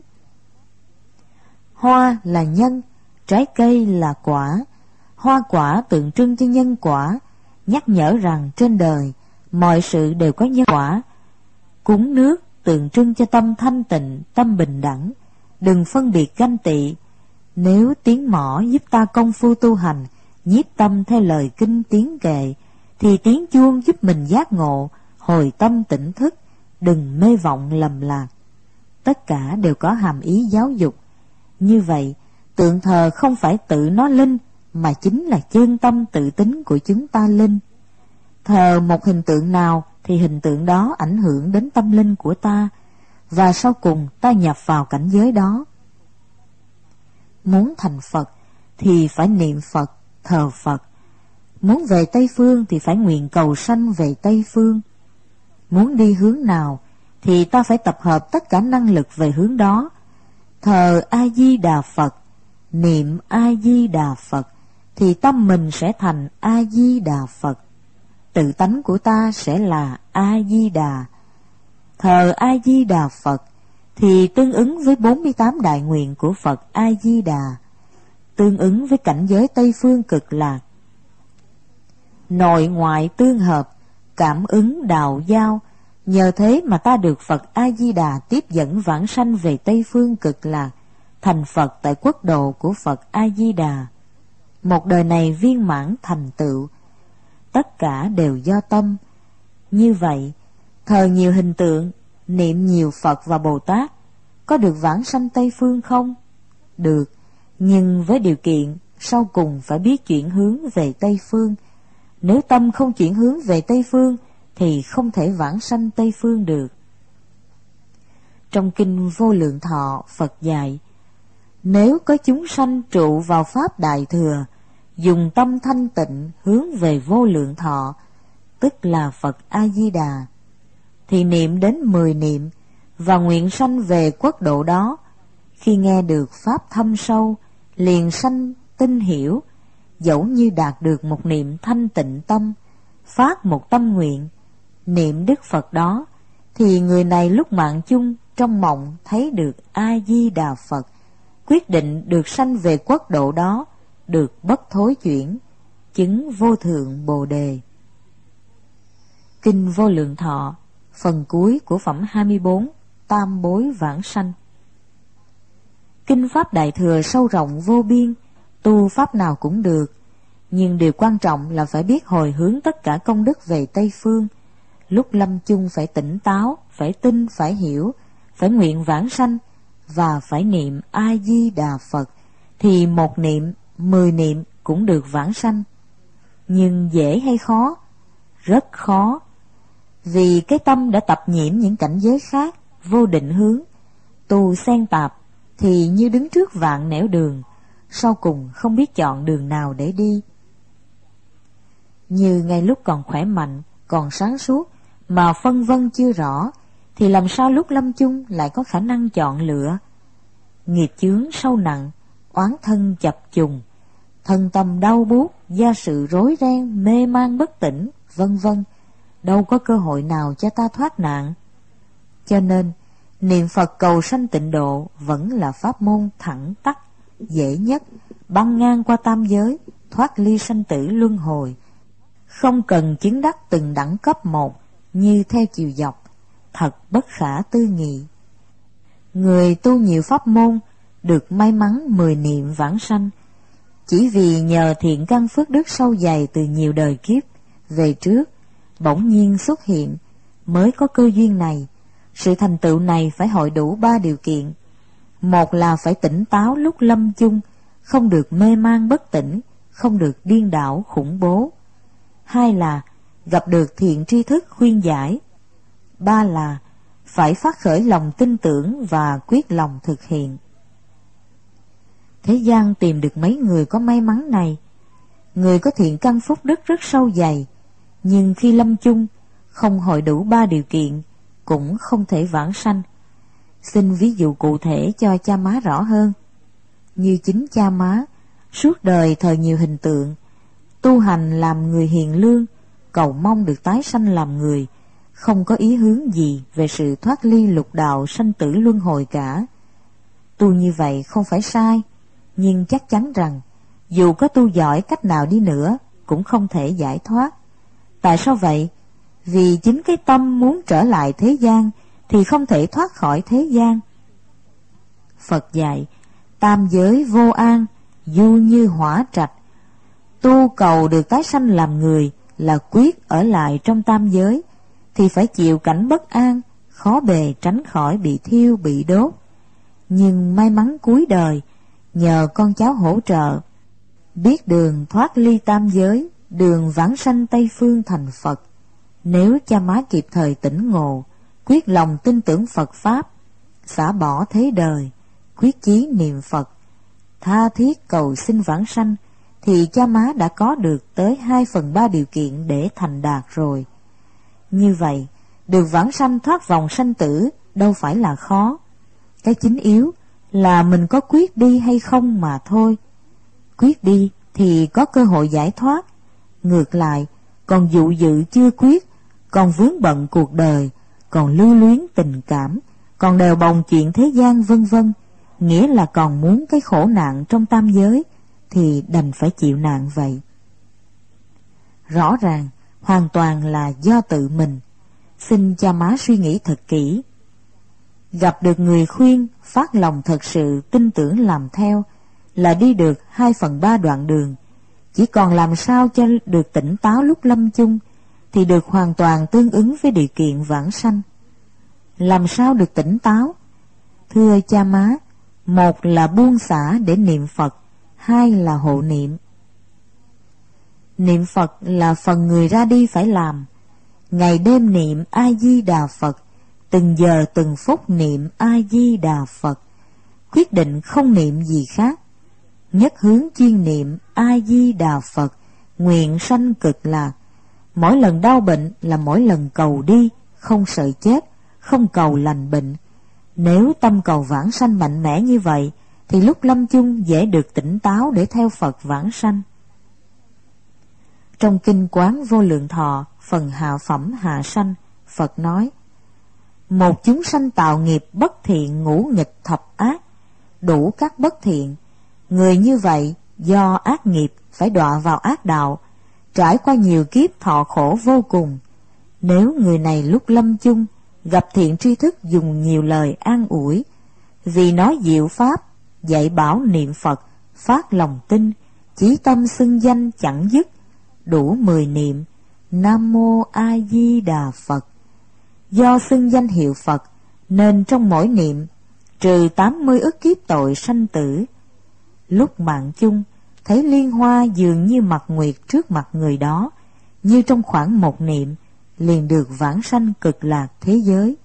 Hoa là nhân, trái cây là quả. Hoa quả tượng trưng cho nhân quả, nhắc nhở rằng trên đời mọi sự đều có nhân quả. Cúng nước tượng trưng cho tâm thanh tịnh, tâm bình đẳng, đừng phân biệt ganh tị. Nếu tiếng mõ giúp ta công phu tu hành, nhiếp tâm theo lời kinh tiếng kệ, thì tiếng chuông giúp mình giác ngộ, hồi tâm tỉnh thức, đừng mê vọng lầm lạc. Tất cả đều có hàm ý giáo dục. Như vậy, tượng thờ không phải tự nó linh, mà chính là chân tâm tự tính của chúng ta linh. Thờ một hình tượng nào thì hình tượng đó ảnh hưởng đến tâm linh của ta, và sau cùng ta nhập vào cảnh giới đó. Muốn thành Phật thì phải niệm Phật, thờ Phật. Muốn về Tây Phương thì phải nguyện cầu sanh về Tây Phương. Muốn đi hướng nào thì ta phải tập hợp tất cả năng lực về hướng đó. Thờ A-di-đà Phật, niệm A-di-đà Phật, thì tâm mình sẽ thành A-di-đà Phật. Tự tánh của ta sẽ là A-di-đà. Thờ A-di-đà Phật thì tương ứng với bốn mươi tám đại nguyện của Phật A-di-đà, tương ứng với cảnh giới Tây Phương cực lạc. Nội ngoại tương hợp, cảm ứng đạo giao, Nhờ thế mà ta được Phật A-di-đà tiếp dẫn vãng sanh về Tây Phương Cực Lạc, thành Phật tại quốc độ của Phật A-di-đà. Một đời này viên mãn thành tựu, tất cả đều do tâm. Như vậy, thờ nhiều hình tượng, niệm nhiều Phật và Bồ Tát, có được vãng sanh Tây Phương không? Được, nhưng với điều kiện sau cùng phải biết chuyển hướng về Tây Phương. Nếu tâm không chuyển hướng về Tây Phương thì không thể vãng sanh Tây Phương được. Trong Kinh Vô Lượng Thọ, Phật dạy, nếu có chúng sanh trụ vào Pháp Đại Thừa, dùng tâm thanh tịnh hướng về Vô Lượng Thọ, tức là Phật A-di-đà, thì niệm đến mười niệm và nguyện sanh về quốc độ đó. Khi nghe được Pháp thâm sâu, liền sanh tin hiểu, dẫu như đạt được một niệm thanh tịnh tâm, phát một tâm nguyện, niệm Đức Phật đó, thì người này lúc mạng chung trong mộng thấy được A-di-đà Phật, quyết định được sanh về quốc độ đó, được bất thối chuyển, chứng vô thượng Bồ Đề. Kinh Vô Lượng Thọ, phần cuối của phẩm hai mươi bốn, Tam Bối Vãng Sanh. Kinh Pháp Đại Thừa sâu rộng vô biên, tu Pháp nào cũng được, nhưng điều quan trọng là phải biết hồi hướng tất cả công đức về Tây Phương. Lúc lâm chung phải tỉnh táo, phải tin, phải hiểu, phải nguyện vãng sanh, và phải niệm A-di-đà Phật, thì một niệm, mười niệm cũng được vãng sanh. Nhưng dễ hay khó? Rất khó. Vì cái tâm đã tập nhiễm những cảnh giới khác, vô định hướng, tu xen tạp, thì như đứng trước vạn nẻo đường, sau cùng không biết chọn đường nào để đi. Như ngay lúc còn khỏe mạnh, còn sáng suốt, mà phân vân chưa rõ, thì làm sao lúc lâm chung lại có khả năng chọn lựa? Nghiệp chướng sâu nặng, oán thân chập trùng, thân tâm đau buốt, gia sự rối ren, mê man bất tỉnh, vân vân, đâu có cơ hội nào cho ta thoát nạn. Cho nên, niệm Phật cầu sanh tịnh độ vẫn là pháp môn thẳng tắc, dễ nhất, băng ngang qua tam giới, thoát ly sanh tử luân hồi, không cần chứng đắc từng đẳng cấp một, như theo chiều dọc, thật bất khả tư nghị. Người tu nhiều pháp môn, được may mắn mười niệm vãng sanh, chỉ vì nhờ thiện căn phước đức sâu dày từ nhiều đời kiếp về trước, bỗng nhiên xuất hiện, mới có cơ duyên này. Sự thành tựu này phải hội đủ ba điều kiện. Một là phải tỉnh táo lúc lâm chung, không được mê man bất tỉnh, không được điên đảo khủng bố. Hai là gặp được thiện tri thức khuyên giải. Ba là phải phát khởi lòng tin tưởng và quyết lòng thực hiện. Thế gian tìm được mấy người có may mắn này. Người có thiện căn phúc đức rất sâu dày, nhưng khi lâm chung không hội đủ ba điều kiện, cũng không thể vãng sanh. Xin ví dụ cụ thể cho cha má rõ hơn. Như chính cha má, suốt đời thờ nhiều hình tượng, tu hành làm người hiền lương, cầu mong được tái sanh làm người, không có ý hướng gì về sự thoát ly lục đạo sanh tử luân hồi cả. Tu như vậy không phải sai, nhưng chắc chắn rằng dù có tu giỏi cách nào đi nữa cũng không thể giải thoát. Tại sao vậy? Vì chính cái tâm muốn trở lại thế gian thì không thể thoát khỏi thế gian. Phật dạy, tam giới vô an, du như hỏa trạch. Tu cầu được tái sanh làm người là quyết ở lại trong tam giới, thì phải chịu cảnh bất an, khó bề tránh khỏi bị thiêu bị đốt. Nhưng may mắn cuối đời, nhờ con cháu hỗ trợ, biết đường thoát ly tam giới, đường vãng sanh Tây Phương thành Phật. Nếu cha má kịp thời tỉnh ngộ, quyết lòng tin tưởng Phật Pháp, xả bỏ thế đời, quyết chí niệm Phật, tha thiết cầu xin vãng sanh, thì cha má đã có được tới hai phần ba điều kiện để thành đạt rồi. Như vậy, được vãng sanh thoát vòng sanh tử đâu phải là khó. Cái chính yếu là mình có quyết đi hay không mà thôi. Quyết đi thì có cơ hội giải thoát. Ngược lại, còn dụ dự chưa quyết, còn vướng bận cuộc đời, còn lưu luyến tình cảm, còn đèo bồng chuyện thế gian vân vân, nghĩa là còn muốn cái khổ nạn trong tam giới, thì đành phải chịu nạn vậy. Rõ ràng, hoàn toàn là do tự mình. xin cha má suy nghĩ thật kỹ. Gặp được người khuyên, phát lòng thật sự tin tưởng làm theo là đi được hai phần ba đoạn đường. Chỉ còn làm sao cho được tỉnh táo lúc lâm chung thì được hoàn toàn tương ứng với điều kiện vãng sanh. Làm sao được tỉnh táo? Thưa cha má, một là buông xả để niệm Phật, hai là hộ niệm. Niệm Phật là phần người ra đi phải làm. Ngày đêm niệm A-di-đà Phật, từng giờ từng phút niệm A-di-đà Phật, quyết định không niệm gì khác. Nhất hướng chuyên niệm A-di-đà Phật, nguyện sanh cực lạc. Mỗi lần đau bệnh là mỗi lần cầu đi, không sợ chết, không cầu lành bệnh. Nếu tâm cầu vãng sanh mạnh mẽ như vậy, thì lúc lâm chung dễ được tỉnh táo để theo Phật vãng sanh. Trong Kinh Quán Vô Lượng Thọ, phần hạ phẩm hạ sanh, Phật nói: một chúng sanh tạo nghiệp bất thiện ngũ nghịch thập ác, đủ các bất thiện. Người như vậy do ác nghiệp phải đọa vào ác đạo, trải qua nhiều kiếp thọ khổ vô cùng. Nếu người này lúc lâm chung gặp thiện tri thức dùng nhiều lời an ủi, vì nói diệu pháp, dạy bảo niệm Phật, phát lòng tin, chí tâm xưng danh chẳng dứt, đủ mười niệm Nam Mô A Di Đà Phật. Do xưng danh hiệu Phật nên trong mỗi niệm trừ tám mươi ức kiếp tội sanh tử. Lúc mạng chung thấy liên hoa dường như mặt nguyệt trước mặt người đó, như trong khoảng một niệm liền được vãng sanh cực lạc thế giới.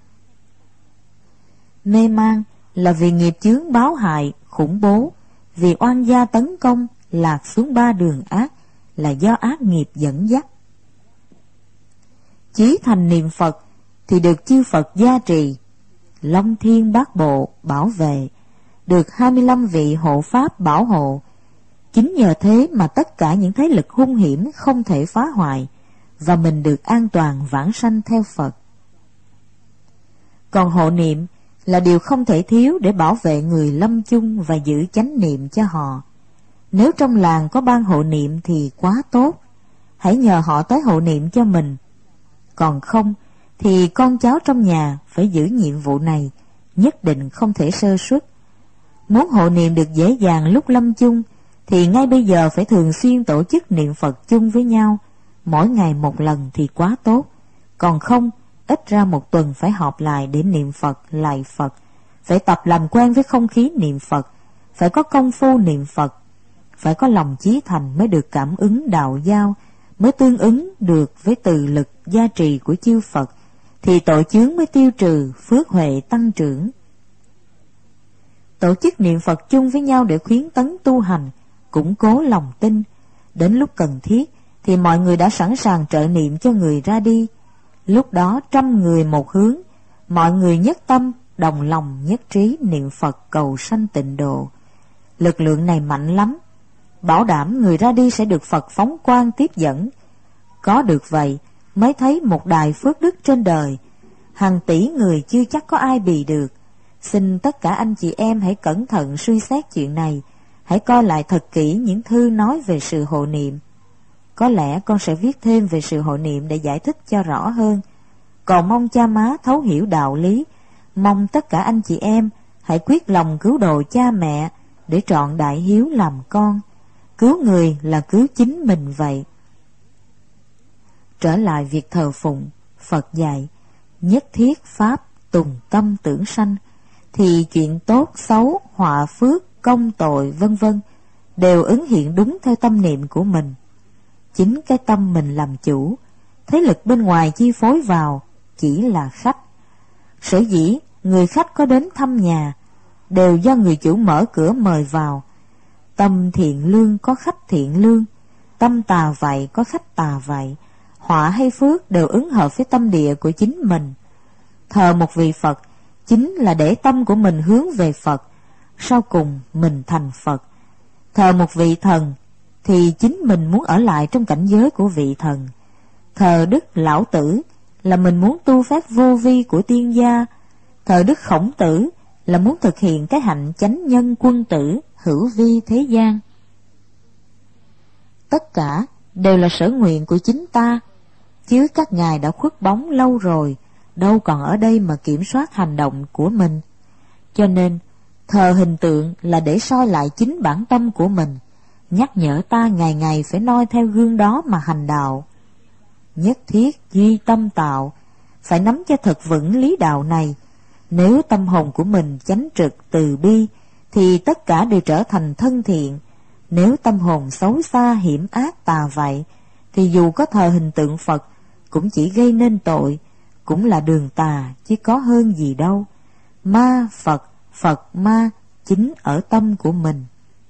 Mê man là vì nghiệp chướng báo hại khủng bố, vì oan gia tấn công lạc xuống ba đường ác là do ác nghiệp dẫn dắt. Chí thành niệm Phật thì được chư Phật gia trì, Long Thiên Bát Bộ bảo vệ, được hai mươi lăm vị hộ pháp bảo hộ. Chính nhờ thế mà tất cả những thế lực hung hiểm không thể phá hoại, và mình được an toàn vãng sanh theo Phật. Còn hộ niệm là điều không thể thiếu để bảo vệ người lâm chung và giữ chánh niệm cho họ. Nếu trong làng có ban hộ niệm thì quá tốt, hãy nhờ họ tới hộ niệm cho mình. Còn không thì con cháu trong nhà phải giữ nhiệm vụ này, nhất định không thể sơ suất. Muốn hộ niệm được dễ dàng lúc lâm chung thì ngay bây giờ phải thường xuyên tổ chức niệm Phật chung với nhau, mỗi ngày một lần thì quá tốt. Còn không, ít ra một tuần phải họp lại để niệm Phật, lạy Phật. Phải tập làm quen với không khí niệm Phật, phải có công phu niệm Phật, phải có lòng chí thành mới được cảm ứng đạo giao, mới tương ứng được với từ lực gia trì của chư Phật, thì tội chướng mới tiêu trừ, phước huệ tăng trưởng. Tổ chức niệm Phật chung với nhau để khuyến tấn tu hành, củng cố lòng tin. Đến lúc cần thiết thì mọi người đã sẵn sàng trợ niệm cho người ra đi. Lúc đó trăm người một hướng, mọi người nhất tâm, đồng lòng nhất trí niệm Phật cầu sanh tịnh độ. Lực lượng này mạnh lắm, bảo đảm người ra đi sẽ được Phật phóng quang tiếp dẫn. Có được vậy mới thấy một đài phước đức trên đời, hàng tỷ người chưa chắc có ai bì được. Xin tất cả anh chị em hãy cẩn thận suy xét chuyện này, hãy coi lại thật kỹ những thư nói về sự hộ niệm. Có lẽ con sẽ viết thêm về sự hộ niệm để giải thích cho rõ hơn. Còn mong cha má thấu hiểu đạo lý, mong tất cả anh chị em hãy quyết lòng cứu độ cha mẹ để trọn đại hiếu làm con. Cứu người là cứu chính mình vậy. Trở lại việc thờ phụng, Phật dạy nhất thiết pháp tùng tâm tưởng sanh, thì chuyện tốt xấu, họa phước, công tội vân vân đều ứng hiện đúng theo tâm niệm của mình. Chính cái tâm mình làm chủ, thế lực bên ngoài chi phối vào chỉ là khách. Sở dĩ người khách có đến thăm nhà đều do người chủ mở cửa mời vào. Tâm thiện lương có khách thiện lương, tâm tà vậy có khách tà vậy. Họa hay phước đều ứng hợp với tâm địa của chính mình. Thờ một vị Phật chính là để tâm của mình hướng về Phật, sau cùng mình thành Phật. Thờ một vị thần thì chính mình muốn ở lại trong cảnh giới của vị thần. Thờ Đức Lão Tử là mình muốn tu phép vô vi của tiên gia. Thờ Đức Khổng Tử là muốn thực hiện cái hạnh chánh nhân quân tử, hữu vi thế gian. Tất cả đều là sở nguyện của chính ta, chứ các ngài đã khuất bóng lâu rồi. đâu còn ở đây mà kiểm soát hành động của mình. Cho nên, thờ hình tượng là để soi lại chính bản tâm của mình, nhắc nhở ta ngày ngày phải noi theo gương đó mà hành đạo. Nhất thiết duy tâm tạo, phải nắm cho thật vững lý đạo này. Nếu tâm hồn của mình chánh trực từ bi, thì tất cả đều trở thành thân thiện. Nếu tâm hồn xấu xa hiểm ác tà vậy, thì dù có thờ hình tượng Phật cũng chỉ gây nên tội, cũng là đường tà chứ có hơn gì đâu. Ma Phật, Phật ma chính ở tâm của mình.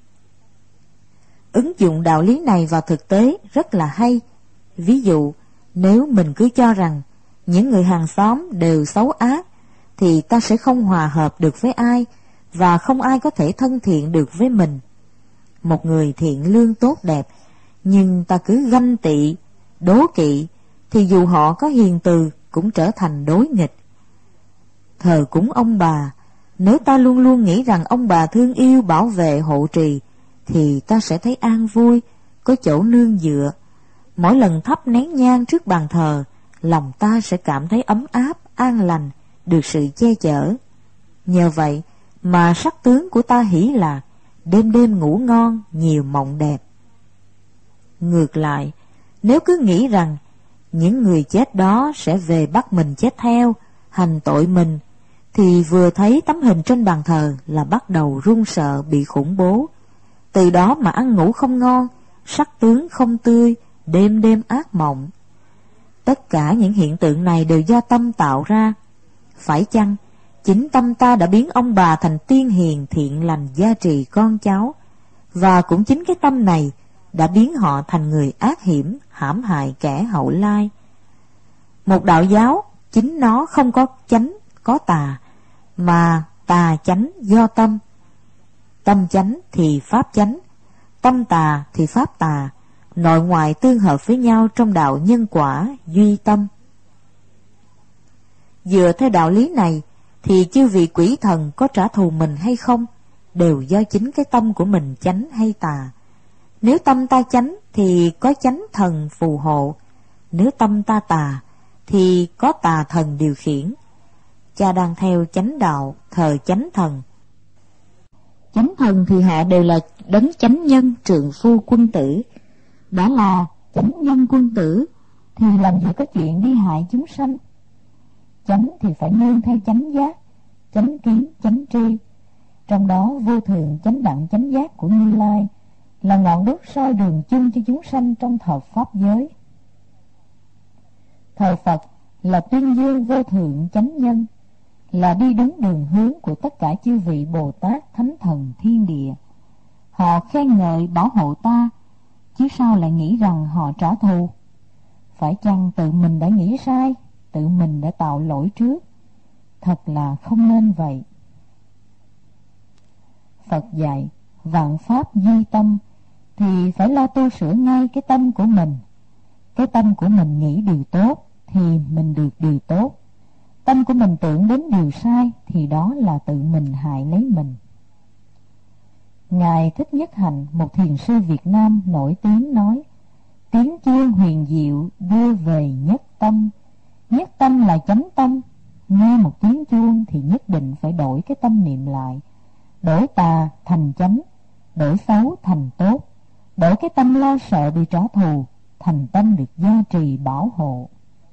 Ứng dụng đạo lý này vào thực tế rất là hay. Ví dụ, nếu mình cứ cho rằng những người hàng xóm đều xấu ác, thì ta sẽ không hòa hợp được với ai, và không ai có thể thân thiện được với mình. Một người thiện lương tốt đẹp, nhưng ta cứ ganh tị, đố kỵ, thì dù họ có hiền từ cũng trở thành đối nghịch. Thờ cúng ông bà, nếu ta luôn luôn nghĩ rằng ông bà thương yêu, bảo vệ, hộ trì, thì ta sẽ thấy an vui, có chỗ nương dựa. Mỗi lần thắp nén nhang trước bàn thờ, lòng ta sẽ cảm thấy ấm áp, an lành, được sự che chở. Nhờ vậy mà sắc tướng của ta hỷ lạc, đêm đêm ngủ ngon, nhiều mộng đẹp. Ngược lại, nếu cứ nghĩ rằng những người chết đó sẽ về bắt mình chết theo, hành tội mình, thì vừa thấy tấm hình trên bàn thờ là bắt đầu run sợ, bị khủng bố. Từ đó mà ăn ngủ không ngon, sắc tướng không tươi, đêm đêm ác mộng. Tất cả những hiện tượng này đều do tâm tạo ra. Phải chăng chính tâm ta đã biến ông bà thành tiên hiền thiện lành gia trì con cháu, và cũng chính cái tâm này đã biến họ thành người ác hiểm, hãm hại kẻ hậu lai. Một đạo giáo chính nó không có chánh có tà, mà tà chánh do tâm. Tâm chánh thì pháp chánh, tâm tà thì pháp tà, nội ngoại tương hợp với nhau trong đạo nhân quả duy tâm. Dựa theo đạo lý này, thì chư vị quỷ thần có trả thù mình hay không, đều do chính cái tâm của mình chánh hay tà. Nếu tâm ta chánh thì có chánh thần phù hộ, nếu tâm ta tà thì có tà thần điều khiển. Cha đang theo chánh đạo, thờ chánh thần. Chánh thần thì họ đều là đấng chánh nhân, trượng phu, quân tử. Đã là chánh nhân quân tử thì làm gì có chuyện đi hại chúng sanh. Chánh thì phải nương theo chánh giác, chánh kiến, chánh tri. Trong đó vô thượng chánh đẳng chánh giác của Như Lai là ngọn đuốc soi đường chung cho chúng sanh trong thờ pháp giới. Thờ Phật là tuyên dương vô thượng chánh nhân, là đi đúng đường hướng của tất cả chư vị Bồ Tát, Thánh Thần, Thiên Địa. Họ khen ngợi bảo hộ ta, chứ sao lại nghĩ rằng họ trả thù? Phải chăng tự mình đã nghĩ sai, tự mình đã tạo lỗi trước? Thật là không nên vậy. Phật dạy, vạn pháp duy tâm, thì phải lo tu sửa ngay cái tâm của mình. Cái tâm của mình nghĩ điều tốt, thì mình được điều tốt. Tâm của mình tưởng đến điều sai, thì đó là tự mình hại lấy mình. Ngài Thích Nhất Hạnh, một thiền sư Việt Nam nổi tiếng nói, tiếng chuông huyền diệu đưa về nhất tâm. Nhất tâm là chánh tâm. Nghe một tiếng chuông thì nhất định phải đổi cái tâm niệm lại, đổi tà thành chánh, đổi xấu thành tốt, đổi cái tâm lo sợ bị trả thù thành tâm được gia trì bảo hộ,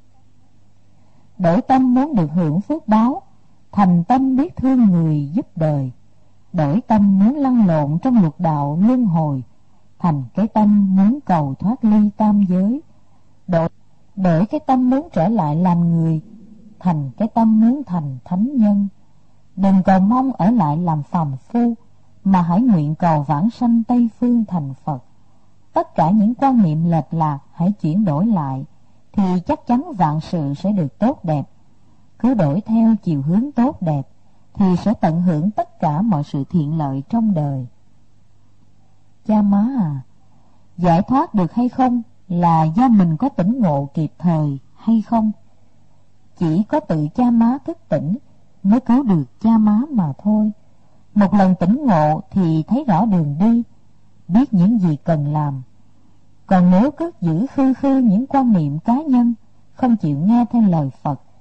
đổi tâm muốn được hưởng phước báo thành tâm biết thương người giúp đời, đổi tâm muốn lăn lộn trong luật đạo luân hồi thành cái tâm muốn cầu thoát ly tam giới, đổi, đổi cái tâm muốn trở lại làm người thành cái tâm muốn thành thánh nhân. Đừng cầu mong ở lại làm phàm phu, mà hãy nguyện cầu vãng sanh Tây Phương thành Phật. Tất cả những quan niệm lệch lạc hãy chuyển đổi lại, thì chắc chắn vạn sự sẽ được tốt đẹp. Cứ đổi theo chiều hướng tốt đẹp, thì sẽ tận hưởng tất cả mọi sự thiện lợi trong đời. Cha má à, giải thoát được hay không là do mình có tỉnh ngộ kịp thời hay không. Chỉ có tự cha má thức tỉnh mới cứu được cha má mà thôi. Một lần tỉnh ngộ thì thấy rõ đường đi, biết những gì cần làm. Còn nếu cứ giữ khư khư những quan niệm cá nhân, không chịu nghe theo lời Phật,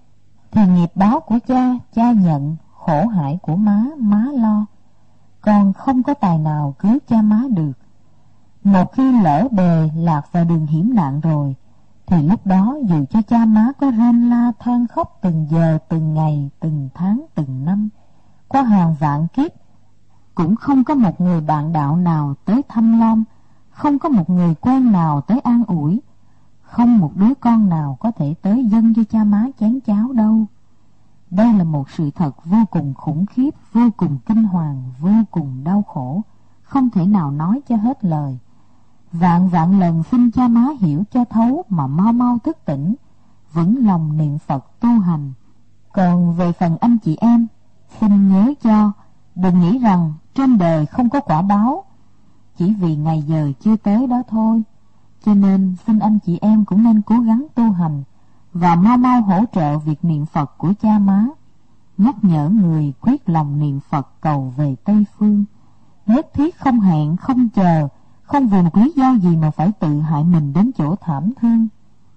thì nghiệp báo của cha, cha nhận, khổ hại của má, má lo. Con không có tài nào cứu cha má được. Một khi lỡ bề lạc vào đường hiểm nạn rồi, thì lúc đó dù cho cha má có rên la than khóc từng giờ, từng ngày, từng tháng, từng năm, qua hàng vạn kiếp, cũng không có một người bạn đạo nào tới thăm lom, không có một người quen nào tới an ủi, không một đứa con nào có thể tới dâng cho cha má chén cháo đâu. Đây là một sự thật vô cùng khủng khiếp, vô cùng kinh hoàng, vô cùng đau khổ, không thể nào nói cho hết lời. Vạn vạn lần xin cha má hiểu cho thấu mà mau mau thức tỉnh, vững lòng niệm Phật tu hành. Còn về phần anh chị em, xin nhớ cho, đừng nghĩ rằng trên đời không có quả báo, chỉ vì ngày giờ chưa tới đó thôi. Cho nên xin anh chị em cũng nên cố gắng tu hành và mau mau hỗ trợ việc niệm Phật của cha má, nhắc nhở người quyết lòng niệm Phật cầu về Tây Phương, nhất thiết không hẹn, không chờ, không vì một lý do gì mà phải tự hại mình đến chỗ thảm thương.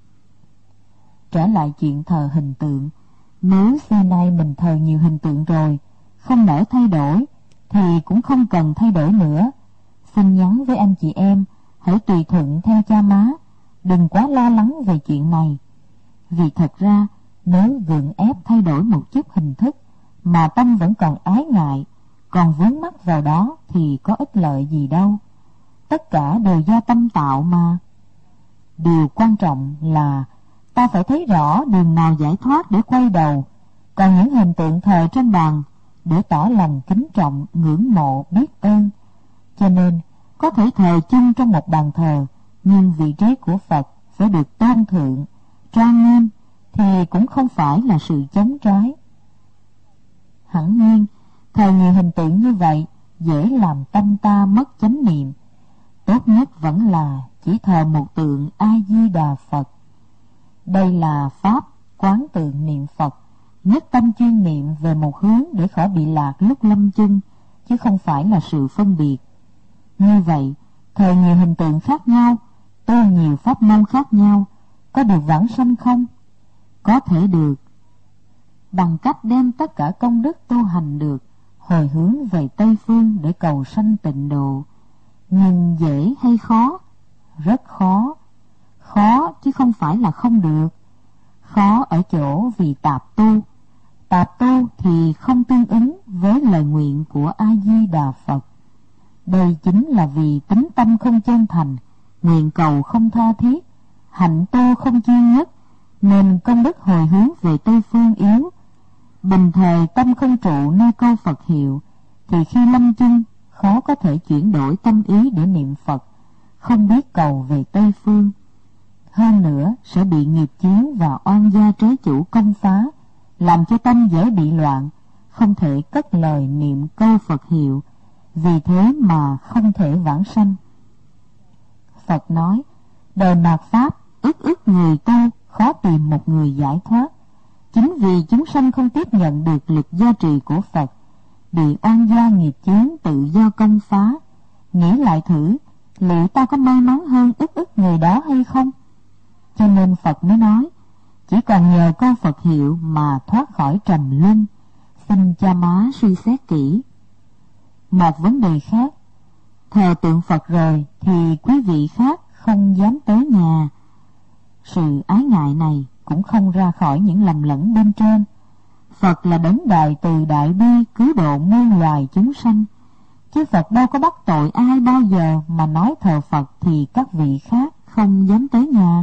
Trở lại chuyện thờ hình tượng, nếu xưa nay mình thờ nhiều hình tượng rồi, không nỡ thay đổi, thì cũng không cần thay đổi nữa. Xin nhắn với anh chị em, hãy tùy thuận theo cha má, đừng quá lo lắng về chuyện này. Vì thật ra, nếu gượng ép thay đổi một chút hình thức, mà tâm vẫn còn ái ngại, còn vướng mắc vào đó thì có ích lợi gì đâu. Tất cả đều do tâm tạo mà. Điều quan trọng là ta phải thấy rõ đường nào giải thoát để quay đầu, còn những hình tượng thờ trên bàn để tỏ lòng kính trọng, ngưỡng mộ, biết ơn. Cho nên, có thể thờ chung trong một bàn thờ, nhưng vị trí của Phật phải được tôn thượng, trang nghiêm, thì cũng không phải là sự chống trái. Hẳn nhiên, thờ nhiều hình tượng như vậy dễ làm tâm ta mất chánh niệm. Tốt nhất vẫn là chỉ thờ một tượng A-di-đà Phật. Đây là pháp quán tượng niệm Phật, nhất tâm chuyên niệm về một hướng để khỏi bị lạc lúc lâm chung, chứ không phải là sự phân biệt. Như vậy, thờ nhiều hình tượng khác nhau, tu nhiều pháp môn khác nhau, có được vãng sanh không? Có thể được, bằng cách đem tất cả công đức tu hành được, hồi hướng về Tây Phương để cầu sanh tịnh độ. Nhưng dễ hay khó? Rất khó. Khó chứ không phải là không được. Khó ở chỗ vì tạp tu. Tạp tu thì không tương ứng với lời nguyện của A-di-đà Phật. Đây chính là vì tính tâm không chân thành, nguyện cầu không tha thiết, hạnh tu không chuyên nhất, nên công đức hồi hướng về Tây Phương yếu. Bình thời tâm không trụ nơi câu Phật hiệu, thì khi lâm chung khó có thể chuyển đổi tâm ý để niệm Phật, không biết cầu về Tây Phương. Hơn nữa sẽ bị nghiệp chướng và oan gia trái chủ công phá, làm cho tâm dễ bị loạn, không thể cất lời niệm câu Phật hiệu, vì thế mà không thể vãng sanh. Phật nói, đời mạt Pháp ức ức người tu, khó tìm một người giải thoát. Chính vì chúng sanh không tiếp nhận được lực gia trì của Phật, bị oan gia nghiệp chướng tự do công phá. Nghĩ lại thử, liệu ta có may mắn hơn ức ức người đó hay không? Cho nên Phật mới nói, chỉ còn nhờ câu Phật hiệu mà thoát khỏi trầm luân. Xin cha má suy xét kỹ. Một vấn đề khác, thờ tượng Phật rồi thì quý vị khác không dám tới nhà. Sự ái ngại này cũng không ra khỏi những lầm lẫn bên trên. Phật là đấng đại từ đại bi cứu độ muôn loài chúng sanh, chứ Phật đâu có bắt tội ai bao giờ mà nói thờ Phật thì các vị khác không dám tới nhà.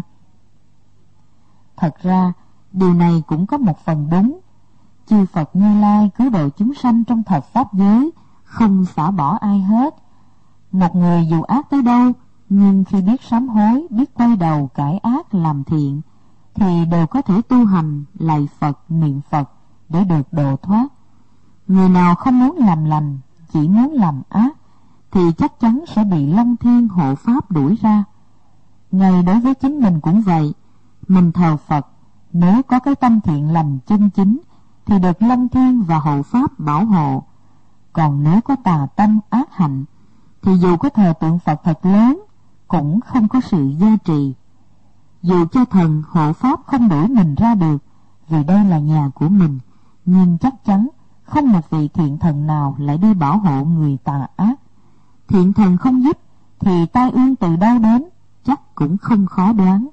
Thật ra, điều này cũng có một phần đúng. Chư Phật Như Lai cứu độ chúng sanh trong thập pháp giới, không xả bỏ ai hết. Một người dù ác tới đâu, nhưng khi biết sám hối, biết quay đầu cải ác làm thiện, thì đều có thể tu hành, lạy Phật, niệm Phật để được độ thoát. Người nào không muốn làm lành, chỉ muốn làm ác, thì chắc chắn sẽ bị Long Thiên hộ Pháp đuổi ra. Ngay đối với chính mình cũng vậy. Mình thờ Phật, nếu có cái tâm thiện lành chân chính, thì được Long Thiên và hộ Pháp bảo hộ. Còn nếu có tà tâm ác hạnh, thì dù có thờ tượng Phật thật lớn, cũng không có sự gia trì. Dù cho thần hộ Pháp không đuổi mình ra được, vì đây là nhà của mình, nhưng chắc chắn không một vị thiện thần nào lại đi bảo hộ người tà ác. Thiện thần không giúp thì tai ương từ đâu đến chắc cũng không khó đoán.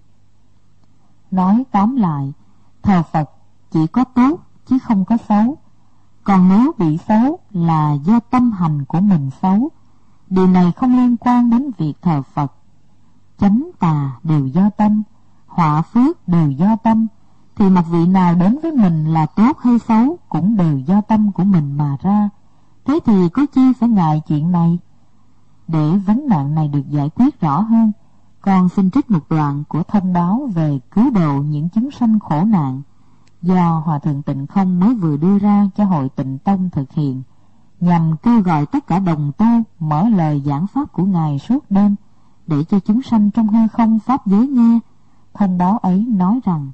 Nói tóm lại, thờ Phật chỉ có tốt chứ không có xấu. Còn nếu bị xấu là do tâm hành của mình xấu. Điều này không liên quan đến việc thờ Phật. Chánh tà đều do tâm, họa phước đều do tâm, thì một vị nào đến với mình là tốt hay xấu cũng đều do tâm của mình mà ra. Thế thì có chi phải ngại chuyện này? Để vấn nạn này được giải quyết rõ hơn, con xin trích một đoạn của thông báo về cứu độ những chúng sanh khổ nạn do Hòa Thượng Tịnh Không mới vừa đưa ra cho Hội Tịnh Tông thực hiện, nhằm kêu gọi tất cả đồng tu mở lời giảng pháp của Ngài suốt đêm để cho chúng sanh trong hư không pháp giới nghe. Thông báo ấy nói rằng: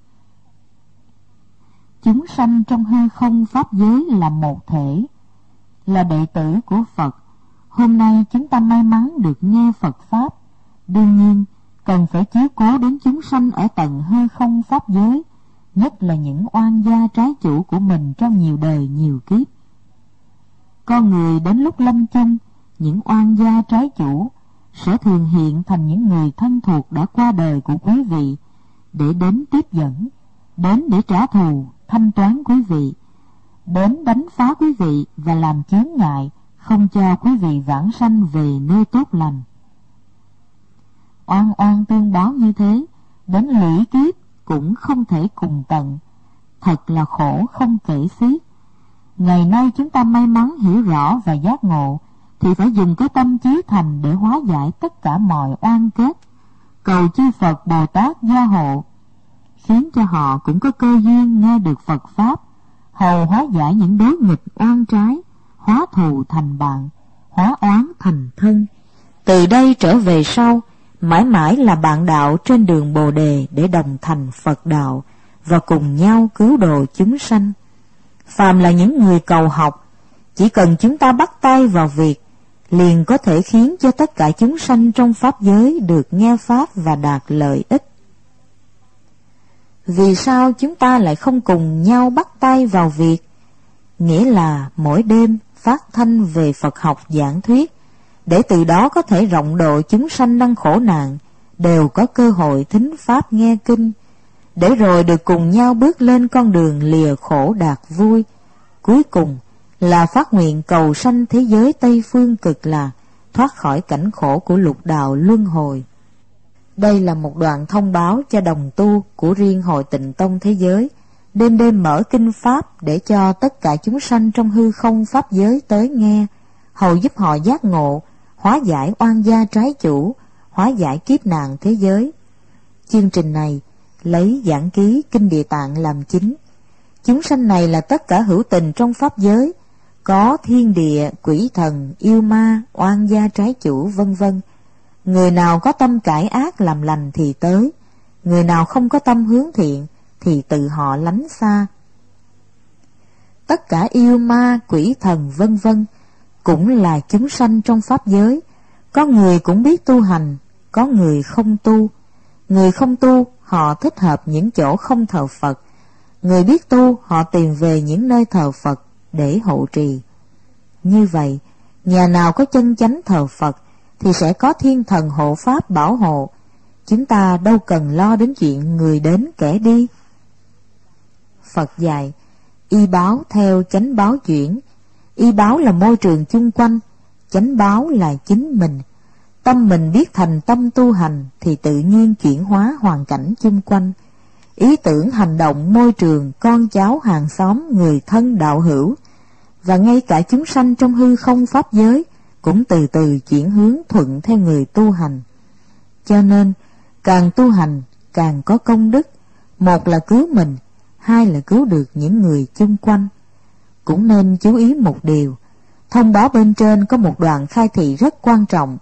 chúng sanh trong hư không pháp giới là một thể, là đệ tử của Phật. Hôm nay chúng ta may mắn được nghe Phật pháp, đương nhiên cần phải chiếu cố đến chúng sanh ở tận hư không pháp giới, nhất là những oan gia trái chủ của mình trong nhiều đời nhiều kiếp. Con người đến lúc lâm chung, những oan gia trái chủ sẽ thường hiện thành những người thân thuộc đã qua đời của quý vị, để đến tiếp dẫn, đến để trả thù, thanh toán quý vị, đến đánh phá quý vị và làm chướng ngại, không cho quý vị vãng sanh về nơi tốt lành. Oan oan tương báo như thế, đến lũy kiếp cũng không thể cùng tận, thật là khổ không kể xiết. Ngày nay chúng ta may mắn hiểu rõ và giác ngộ, thì phải dùng cái tâm chí thành để hóa giải tất cả mọi oan kết, cầu chư Phật Bồ Tát gia hộ, khiến cho họ cũng có cơ duyên nghe được Phật pháp, hầu hóa giải những đối nghịch oan trái, hóa thù thành bạn, hóa oán thành thân. Từ đây trở về sau, mãi mãi là bạn đạo trên đường Bồ Đề để đồng thành Phật đạo và cùng nhau cứu độ chúng sanh. Phàm là những người cầu học, chỉ cần chúng ta bắt tay vào việc, liền có thể khiến cho tất cả chúng sanh trong pháp giới được nghe pháp và đạt lợi ích. Vì sao chúng ta lại không cùng nhau bắt tay vào việc? Nghĩa là mỗi đêm phát thanh về Phật học giảng thuyết, để từ đó có thể rộng độ chúng sanh đang khổ nạn, đều có cơ hội thính pháp nghe kinh, để rồi được cùng nhau bước lên con đường lìa khổ đạt vui. Cuối cùng là phát nguyện cầu sanh thế giới Tây Phương Cực Lạc, thoát khỏi cảnh khổ của lục đạo luân hồi. Đây là một đoạn thông báo cho đồng tu của riêng Hội Tịnh Tông thế giới, đêm đêm mở kinh pháp để cho tất cả chúng sanh trong hư không pháp giới tới nghe, hầu giúp họ giác ngộ, hóa giải oan gia trái chủ, hóa giải kiếp nạn thế giới. Chương trình này lấy giảng ký Kinh Địa Tạng làm chính. Chúng sanh này là tất cả hữu tình trong pháp giới, có thiên địa, quỷ thần, yêu ma, oan gia trái chủ, vân vân. Người nào có tâm cải ác làm lành thì tới, người nào không có tâm hướng thiện thì tự họ lánh xa. Tất cả yêu ma, quỷ thần, vân vân cũng là chúng sanh trong pháp giới. Có người cũng biết tu hành, có người không tu. Người không tu, họ thích hợp những chỗ không thờ Phật. Người biết tu, họ tìm về những nơi thờ Phật để hộ trì. Như vậy, nhà nào có chân chánh thờ Phật thì sẽ có thiên thần hộ pháp bảo hộ. Chúng ta đâu cần lo đến chuyện người đến kẻ đi. Phật dạy, y báo theo chánh báo chuyển. Y báo là môi trường chung quanh, chánh báo là chính mình. Tâm mình biết thành tâm tu hành thì tự nhiên chuyển hóa hoàn cảnh chung quanh. Ý tưởng hành động môi trường, con cháu hàng xóm, người thân đạo hữu, và ngay cả chúng sanh trong hư không pháp giới cũng từ từ chuyển hướng thuận theo người tu hành. Cho nên, càng tu hành, càng có công đức. Một là cứu mình, hai là cứu được những người chung quanh. Cũng nên chú ý một điều, thông báo bên trên có một đoạn khai thị rất quan trọng.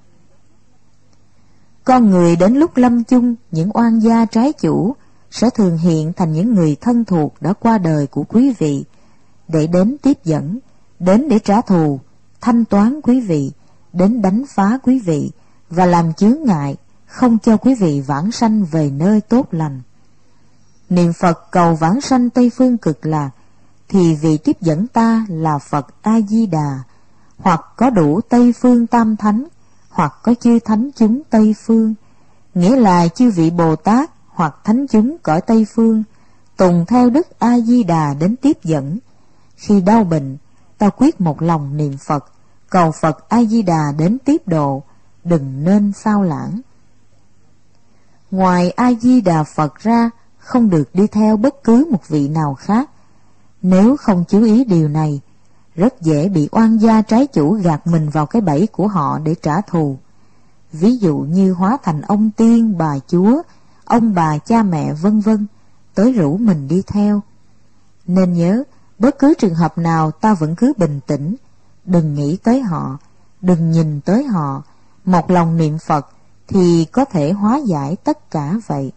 Con người đến lúc lâm chung, những oan gia trái chủ sẽ thường hiện thành những người thân thuộc đã qua đời của quý vị, để đến tiếp dẫn, đến để trả thù, thanh toán quý vị, đến đánh phá quý vị và làm chướng ngại, không cho quý vị vãng sanh về nơi tốt lành. niệm Phật cầu vãng sanh Tây Phương Cực Lạc, thì vị tiếp dẫn ta là Phật A-di-đà, hoặc có đủ Tây Phương Tam Thánh, hoặc có chư Thánh chúng Tây Phương, nghĩa là chư vị Bồ Tát hoặc Thánh chúng cõi Tây Phương, tùng theo Đức A-di-đà đến tiếp dẫn. Khi đau bệnh, ta quyết một lòng niệm Phật, cầu Phật A-di-đà đến tiếp độ, đừng nên sao lãng. Ngoài A-di-đà Phật ra, không được đi theo bất cứ một vị nào khác. Nếu không chú ý điều này, rất dễ bị oan gia trái chủ gạt mình vào cái bẫy của họ để trả thù. Ví dụ như hóa thành ông tiên, bà chúa, ông bà cha mẹ vân vân, tới rủ mình đi theo. Nên nhớ, bất cứ trường hợp nào ta vẫn cứ bình tĩnh, đừng nghĩ tới họ, đừng nhìn tới họ, một lòng niệm Phật thì có thể hóa giải tất cả vậy.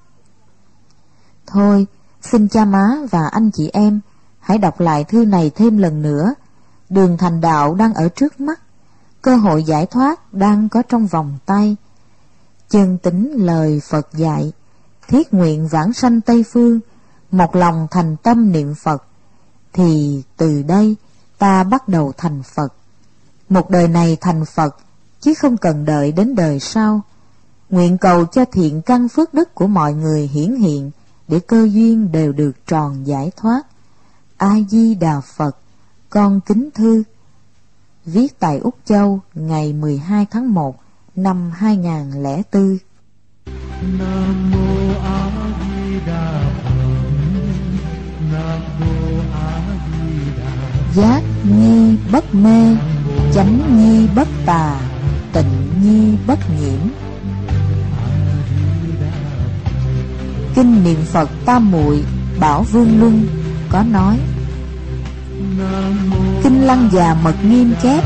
Thôi, xin cha má và anh chị em hãy đọc lại thư này thêm lần nữa. Đường thành đạo đang ở trước mắt, cơ hội giải thoát đang có trong vòng tay. Chân tín lời Phật dạy, thiết nguyện vãng sanh Tây Phương, một lòng thành tâm niệm Phật, thì từ đây ta bắt đầu thành Phật. Một đời này thành Phật, chứ không cần đợi đến đời sau. Nguyện cầu cho thiện căn phước đức của mọi người hiển hiện, để cơ duyên đều được tròn giải thoát. A-di-đà Phật. Con kính thư. Viết tại Úc Châu ngày mười hai tháng một năm hai nghìn không trăm lẻ bốn. Nam mô A Di Đà Phật. Nam mô A Di Đà. Giác nhi bất mê, chánh nhi bất tà, tịnh nhi bất nhiễm. Kinh niệm Phật Tam Muội Bảo Vương Luân có nói: Kinh Lăng Già Mật Nghiêm chép: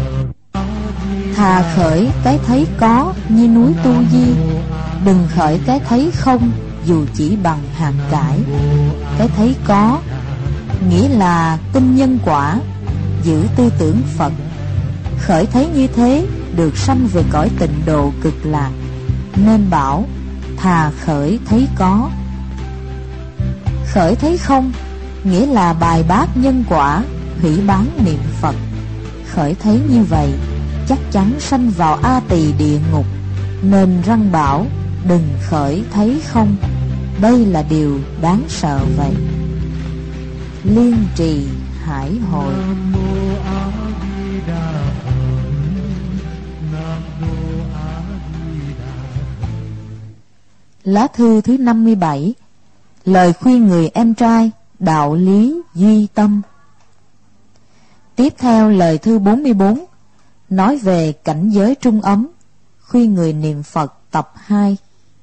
thà khởi cái thấy có như núi Tu Di, đừng khởi cái thấy không dù chỉ bằng hạt cải. Cái thấy có nghĩa là tin nhân quả, giữ tư tưởng Phật. Khởi thấy như thế được sanh về cõi tịnh độ cực lạc, nên bảo thà khởi thấy có. Khởi thấy không nghĩa là bài bác nhân quả, hủy bán niệm Phật. Khởi thấy như vậy chắc chắn sanh vào A Tỳ địa ngục, nên răng bảo đừng khởi thấy không. Đây là điều đáng sợ vậy. Liên trì hải hội. Nam mô A Di Đà Phật. Nam mô A Di Đà Phật. Lá thư thứ năm mươi bảy. Lời khuyên người em trai, đạo lý duy tâm. Tiếp theo lời thư bốn mươi bốn, nói về cảnh giới trung ấm, khuyên người niệm Phật tập hai.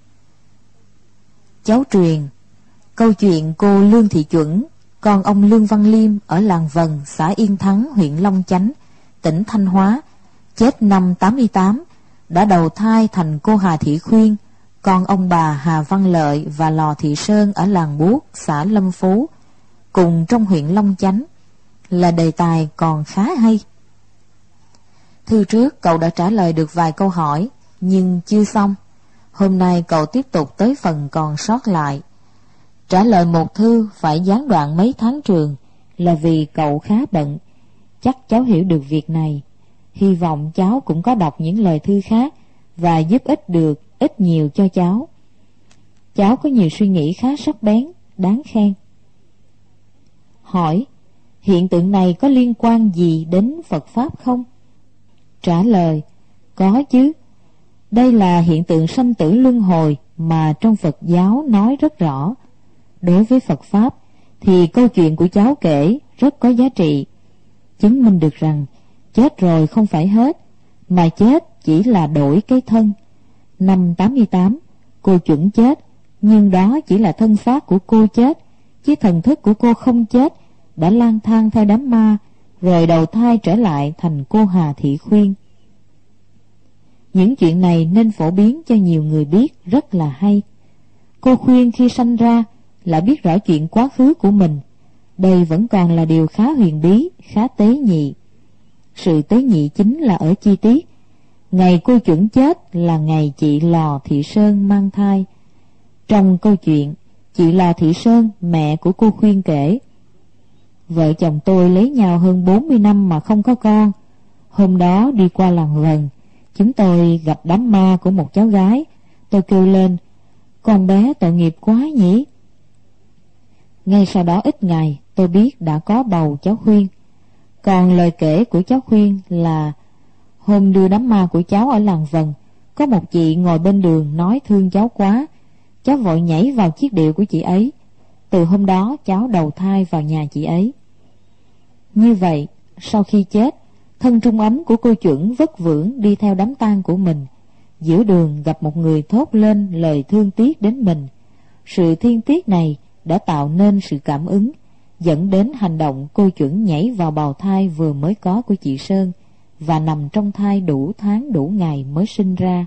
Cháu truyền câu chuyện cô Lương Thị Chuẩn, con ông Lương Văn Liêm ở làng Vần, xã Yên Thắng, huyện Long Chánh, tỉnh Thanh Hóa, chết năm tám mươi tám, đã đầu thai thành cô Hà Thị Khuyên, con ông bà Hà Văn Lợi và Lò Thị Sơn ở làng Buốt, xã Lâm Phú, cùng trong huyện Long Chánh, là đề tài còn khá hay. Thư trước cậu đã trả lời được vài câu hỏi, nhưng chưa xong. Hôm nay cậu tiếp tục tới phần còn sót lại. Trả lời một thư phải gián đoạn mấy tháng trường là vì cậu khá bận. Chắc cháu hiểu được việc này. Hy vọng cháu cũng có đọc những lời thư khác và giúp ích được ít nhiều cho cháu. Cháu có nhiều suy nghĩ khá sắc bén, đáng khen. Hỏi: hiện tượng này có liên quan gì đến Phật Pháp không? Trả lời: có chứ. Đây là hiện tượng sanh tử luân hồi mà trong Phật giáo nói rất rõ. Đối với Phật Pháp thì câu chuyện của cháu kể rất có giá trị, chứng minh được rằng chết rồi không phải hết, mà chết chỉ là đổi cái thân. Năm tám mươi tám, cô Chuẩn chết, nhưng đó chỉ là thân xác của cô chết, chứ thần thức của cô không chết, đã lang thang theo đám ma, rồi đầu thai trở lại thành cô Hà Thị Khuyên. Những chuyện này nên phổ biến cho nhiều người biết, rất là hay. Cô Khuyên khi sanh ra là biết rõ chuyện quá khứ của mình. Đây vẫn còn là điều khá huyền bí, khá tế nhị. Sự tế nhị chính là ở chi tiết. Ngày cô Chuẩn chết là ngày chị Lò Thị Sơn mang thai. Trong câu chuyện chị Lò Thị Sơn, mẹ của cô Khuyên kể: vợ chồng tôi lấy nhau hơn bốn mươi năm mà không có con. Hôm đó đi qua làng Vần, chúng tôi gặp đám ma của một cháu gái. Tôi kêu lên: con bé tội nghiệp quá nhỉ. Ngay sau đó ít ngày, tôi biết đã có bầu cháu Khuyên. Còn lời kể của cháu Khuyên là hôm đưa đám ma của cháu ở làng Vần, có một chị ngồi bên đường nói thương cháu quá. Cháu vội nhảy vào chiếc điệu của chị ấy. Từ hôm đó cháu đầu thai vào nhà chị ấy. Như vậy, sau khi chết, thân trung ấm của cô Chuẩn vất vưởng đi theo đám tang của mình. Giữa đường gặp một người thốt lên lời thương tiếc đến mình. Sự thiên tiếc này đã tạo nên sự cảm ứng, dẫn đến hành động cô Chuẩn nhảy vào bào thai vừa mới có của chị Sơn và nằm trong thai đủ tháng đủ ngày mới sinh ra.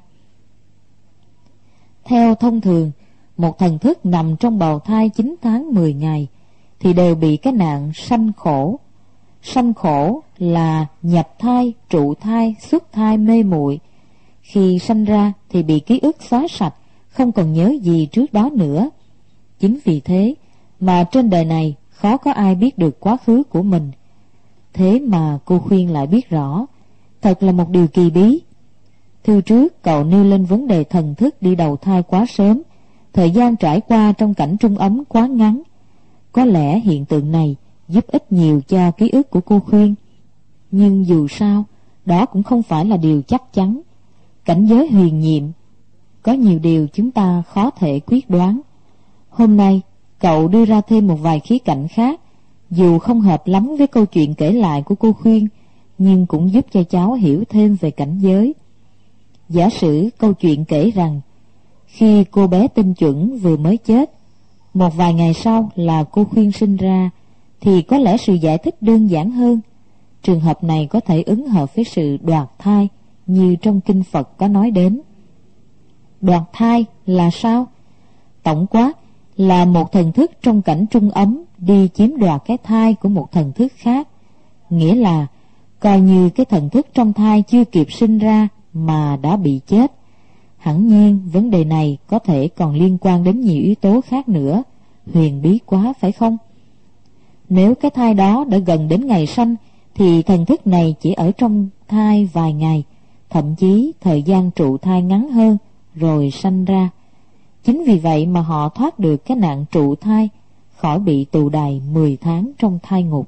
Theo thông thường, một thần thức nằm trong bào thai chín tháng mười ngày thì đều bị cái nạn sanh khổ. Sanh khổ là nhập thai, trụ thai, xuất thai mê muội. Khi sanh ra thì bị ký ức xóa sạch, không còn nhớ gì trước đó nữa. Chính vì thế mà trên đời này khó có ai biết được quá khứ của mình. Thế mà cô Khuyên lại biết rõ, thật là một điều kỳ bí. Thư trước cậu nêu lên vấn đề thần thức đi đầu thai quá sớm, thời gian trải qua trong cảnh trung ấm quá ngắn. Có lẽ hiện tượng này giúp ích nhiều cho ký ức của cô Khuyên. Nhưng dù sao, đó cũng không phải là điều chắc chắn. Cảnh giới huyền nhiệm, có nhiều điều chúng ta khó thể quyết đoán. Hôm nay, cậu đưa ra thêm một vài khía cạnh khác, dù không hợp lắm với câu chuyện kể lại của cô Khuyên, nhưng cũng giúp cho cháu hiểu thêm về cảnh giới. Giả sử câu chuyện kể rằng, khi cô bé Tinh Chuẩn vừa mới chết, một vài ngày sau là cô Khuyên sinh ra, thì có lẽ sự giải thích đơn giản hơn. Trường hợp này có thể ứng hợp với sự đoạt thai, như trong kinh Phật có nói đến. Đoạt thai là sao? Tổng quát là một thần thức trong cảnh trung ấm đi chiếm đoạt cái thai của một thần thức khác. Nghĩa là coi như cái thần thức trong thai chưa kịp sinh ra mà đã bị chết. Hẳn nhiên vấn đề này có thể còn liên quan đến nhiều yếu tố khác nữa, huyền bí quá phải không? Nếu cái thai đó đã gần đến ngày sanh thì thần thức này chỉ ở trong thai vài ngày, thậm chí thời gian trụ thai ngắn hơn rồi sanh ra. Chính vì vậy mà họ thoát được cái nạn trụ thai, khỏi bị tù đày mười tháng trong thai ngục.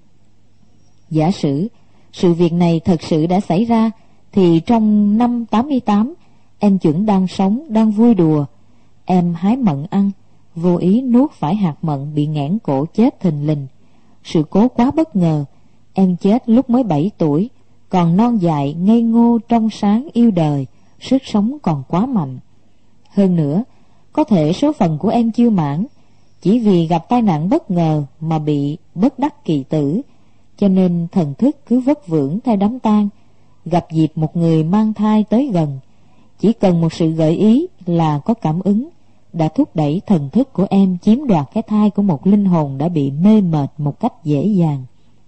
Giả sử sự việc này thật sự đã xảy ra, thì trong năm tám mươi tám, em Chuẩn đang sống, đang vui đùa. Em hái mận ăn, vô ý nuốt phải hạt mận bị nghẽn cổ chết thình lình. Sự cố quá bất ngờ, em chết lúc mới bảy tuổi, còn non dại, ngây ngô, trong sáng, yêu đời, sức sống còn quá mạnh. Hơn nữa, có thể số phận của em chưa mãn, chỉ vì gặp tai nạn bất ngờ mà bị bất đắc kỳ tử, cho nên thần thức cứ vất vưởng theo đám tang. Gặp dịp một người mang thai tới gần, chỉ cần một sự gợi ý là có cảm ứng, đã thúc đẩy thần thức của em chiếm đoạt cái thai của một linh hồn đã bị mê mệt một cách dễ dàng.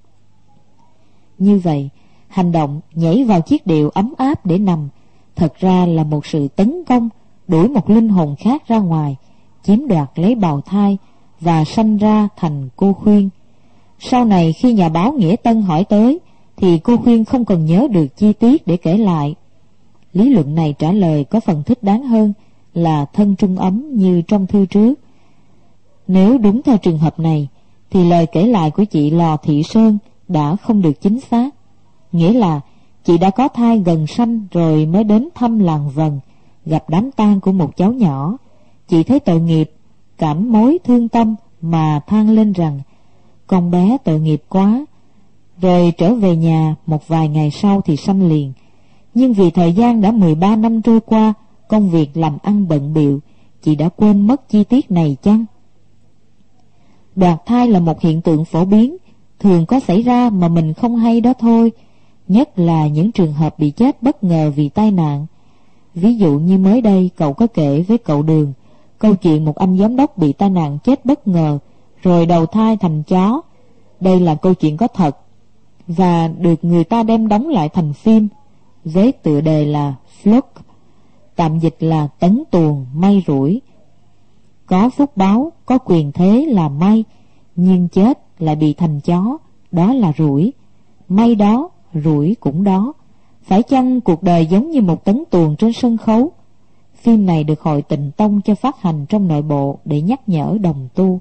Như vậy, hành động nhảy vào chiếc điệu ấm áp để nằm thật ra là một sự tấn công, đuổi một linh hồn khác ra ngoài, chiếm đoạt lấy bào thai và sanh ra thành cô Khuyên. Sau này khi nhà báo Nghĩa Tân hỏi tới, thì cô Khuyên không còn nhớ được chi tiết để kể lại. Lý luận này trả lời có phần thích đáng hơn là thân trung ấm như trong thư trước. Nếu đúng theo trường hợp này, thì lời kể lại của chị Lò Thị Sơn đã không được chính xác. Nghĩa là chị đã có thai gần sanh rồi mới đến thăm làng Vần, gặp đám tang của một cháu nhỏ. Chị thấy tội nghiệp, cảm mối thương tâm mà than lên rằng con bé tội nghiệp quá. Rồi trở về nhà một vài ngày sau thì sanh liền. Nhưng vì thời gian đã mười ba năm trôi qua, công việc làm ăn bận bịu, chị đã quên mất chi tiết này chăng? Đoạt thai là một hiện tượng phổ biến, thường có xảy ra mà mình không hay đó thôi. Nhất là những trường hợp bị chết bất ngờ vì tai nạn. Ví dụ như mới đây cậu có kể với cậu Đường câu chuyện một anh giám đốc bị tai nạn chết bất ngờ rồi đầu thai thành chó. Đây là câu chuyện có thật và được người ta đem đóng lại thành phim với tựa đề là Flock, tạm dịch là tấn tuồng may rủi. có phúc báo, có quyền thế là may, nhưng chết lại bị thành chó, đó là rủi. May đó, rủi cũng đó. Phải chăng cuộc đời giống như một tấn tuồng trên sân khấu? Phim này được Hội Tịnh Tông cho phát hành trong nội bộ để nhắc nhở đồng tu.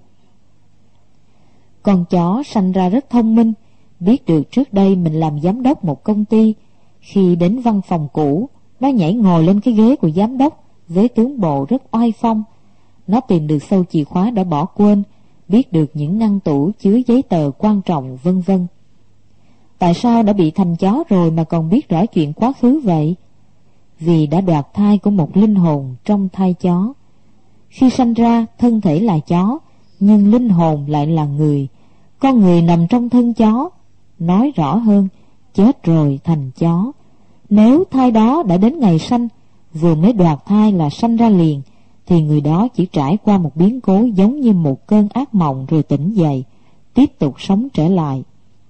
Con chó sanh ra rất thông minh, biết được trước đây mình làm giám đốc một công ty. Khi đến văn phòng cũ, nó nhảy ngồi lên cái ghế của giám đốc với tướng bộ rất oai phong. Nó tìm được sâu chìa khóa đã bỏ quên, biết được những ngăn tủ chứa giấy tờ quan trọng, vân vân. Tại sao đã bị thành chó rồi mà còn biết rõ chuyện quá khứ vậy? Vì đã đoạt thai của một linh hồn trong thai chó. Khi sanh ra, thân thể là chó, nhưng linh hồn lại là người. Con người nằm trong thân chó. Nói rõ hơn, chết rồi thành chó. Nếu thai đó đã đến ngày sanh, vừa mới đoạt thai là sanh ra liền, thì người đó chỉ trải qua một biến cố giống như một cơn ác mộng rồi tỉnh dậy, tiếp tục sống trở lại.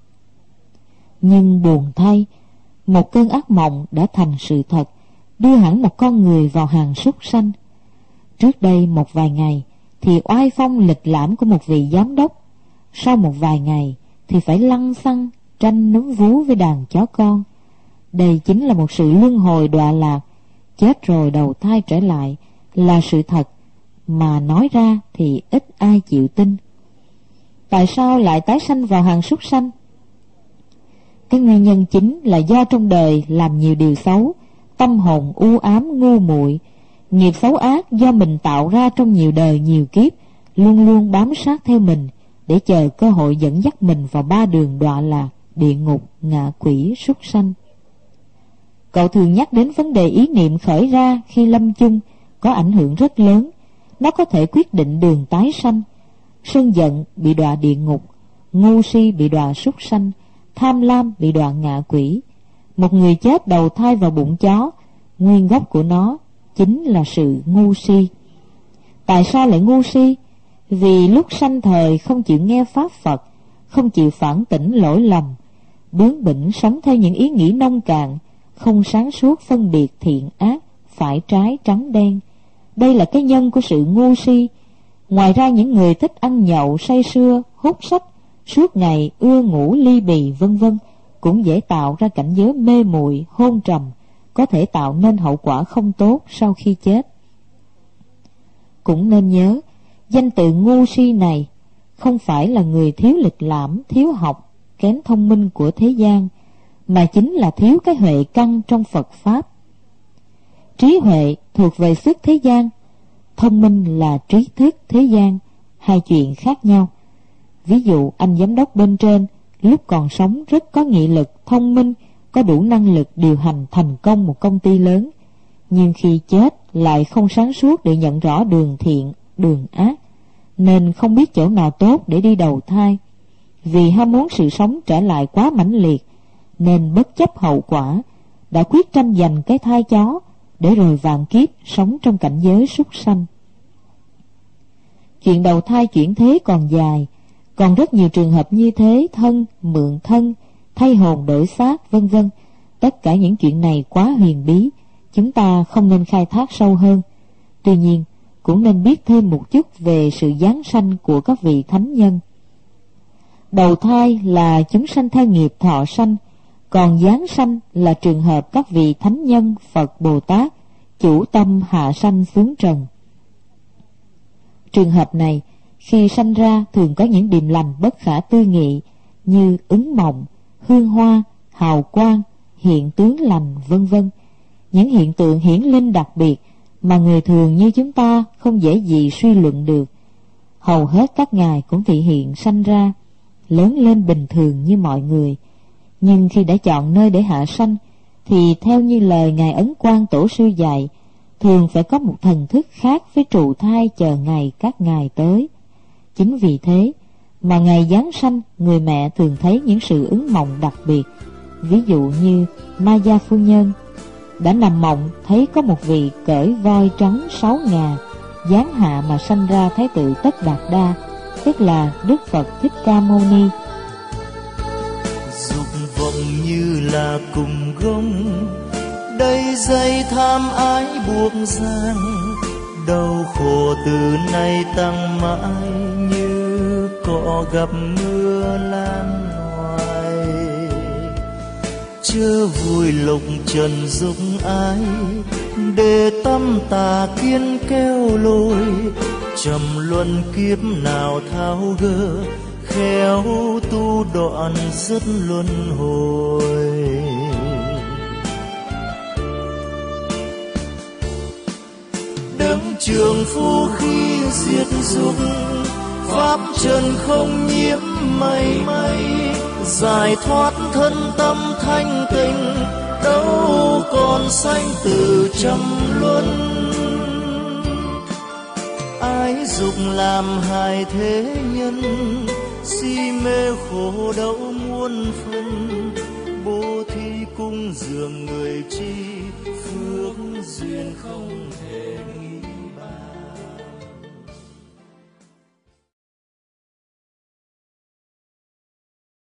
Nhưng buồn thay, một cơn ác mộng đã thành sự thật, đưa hẳn một con người vào hàng súc sanh. Trước đây một vài ngày thì oai phong lịch lãm của một vị giám đốc, sau một vài ngày thì phải lăng xăng tranh núm vú với đàn chó con. Đây chính là một sự luân hồi đọa lạc. Chết rồi đầu thai trở lại là sự thật, mà nói ra thì ít ai chịu tin. Tại sao lại tái sanh vào hàng súc sanh? Cái nguyên nhân chính là do trong đời làm nhiều điều xấu, tâm hồn u ám ngu muội. Nghiệp xấu ác do mình tạo ra trong nhiều đời nhiều kiếp luôn luôn bám sát theo mình, để chờ cơ hội dẫn dắt mình vào ba đường đọa lạc, địa ngục, ngạ quỷ, súc sanh. Cậu thường nhắc đến vấn đề ý niệm khởi ra khi lâm chung có ảnh hưởng rất lớn. Nó có thể quyết định đường tái sanh. Sân giận bị đọa địa ngục, ngu si bị đọa súc sanh, tham lam bị đọa ngạ quỷ. Một người chết đầu thai vào bụng chó, nguyên gốc của nó chính là sự ngu si. Tại sao lại ngu si? Vì lúc sanh thời không chịu nghe pháp Phật, không chịu phản tỉnh lỗi lầm, bướng bỉnh sống theo những ý nghĩ nông cạn, không sáng suốt phân biệt thiện ác, phải trái trắng đen. Đây là cái nhân của sự ngu si. Ngoài ra, những người thích ăn nhậu say sưa, hút sách, suốt ngày ưa ngủ ly bì vân vân cũng dễ tạo ra cảnh giới mê muội, hôn trầm, có thể tạo nên hậu quả không tốt sau khi chết. Cũng nên nhớ, danh từ ngu si này không phải là người thiếu lịch lãm, thiếu học, kém thông minh của thế gian, mà chính là thiếu cái huệ căn trong Phật Pháp. Trí huệ thuộc về sức thế gian, thông minh là trí thức thế gian, hai chuyện khác nhau. Ví dụ anh giám đốc bên trên lúc còn sống rất có nghị lực, thông minh, có đủ năng lực điều hành thành công một công ty lớn, nhưng khi chết lại không sáng suốt để nhận rõ đường thiện, đường ác, nên không biết chỗ nào tốt để đi đầu thai. Vì ham muốn sự sống trở lại quá mãnh liệt, nên bất chấp hậu quả, đã quyết tranh giành cái thai chó, để rồi vạn kiếp sống trong cảnh giới súc sanh. Chuyện đầu thai chuyển thế còn dài, còn rất nhiều trường hợp như thế thân, mượn thân, thay hồn đổi xác, vân vân. Tất cả những chuyện này quá huyền bí, chúng ta không nên khai thác sâu hơn. Tuy nhiên, cũng nên biết thêm một chút về sự giáng sanh của các vị thánh nhân. Đầu thai là chúng sanh theo nghiệp thọ sanh, còn giáng sanh là trường hợp các vị thánh nhân, Phật, Bồ Tát chủ tâm hạ sanh xuống trần. Trường hợp này, khi sanh ra thường có những điềm lành bất khả tư nghị như ứng mộng, hương hoa, hào quang, hiện tướng lành, vân vân. Những hiện tượng hiển linh đặc biệt mà người thường như chúng ta không dễ gì suy luận được. Hầu hết các ngài cũng thị hiện sanh ra, lớn lên bình thường như mọi người. Nhưng khi đã chọn nơi để hạ sanh, thì theo như lời ngài Ấn Quang Tổ sư dạy, thường phải có một thần thức khác với trụ thai chờ ngày các ngài tới. Chính vì thế mà ngày giáng sanh, người mẹ thường thấy những sự ứng mộng đặc biệt. Ví dụ như Maya phu nhân đã nằm mộng thấy có một vị cởi voi trắng sáu ngà giáng hạ mà sanh ra Thái tử Tất Đạt Đa, tức là Đức Phật Thích Ca Mâu Ni. Dục vọng như là cùng gông, đầy dây tham ái buộc giang, đau khổ từ nay tăng mãi như cỏ gặp mưa lan hoài. Chớ vui lục trần dục ái, để tâm tà kiến kéo lôi. Trầm luân kiếp nào tháo gỡ, khéo tu đoạn dứt luân hồi. Đấng trường phu khi diệt dục, pháp trần không nhiễm mảy may. Giải thoát thân tâm thanh tịnh, đâu còn sanh tử trăm luân. Ái dục làm hại thế nhân, si mê khổ đau muôn phần. Bố thí cung dường người chi, phước duyên không thể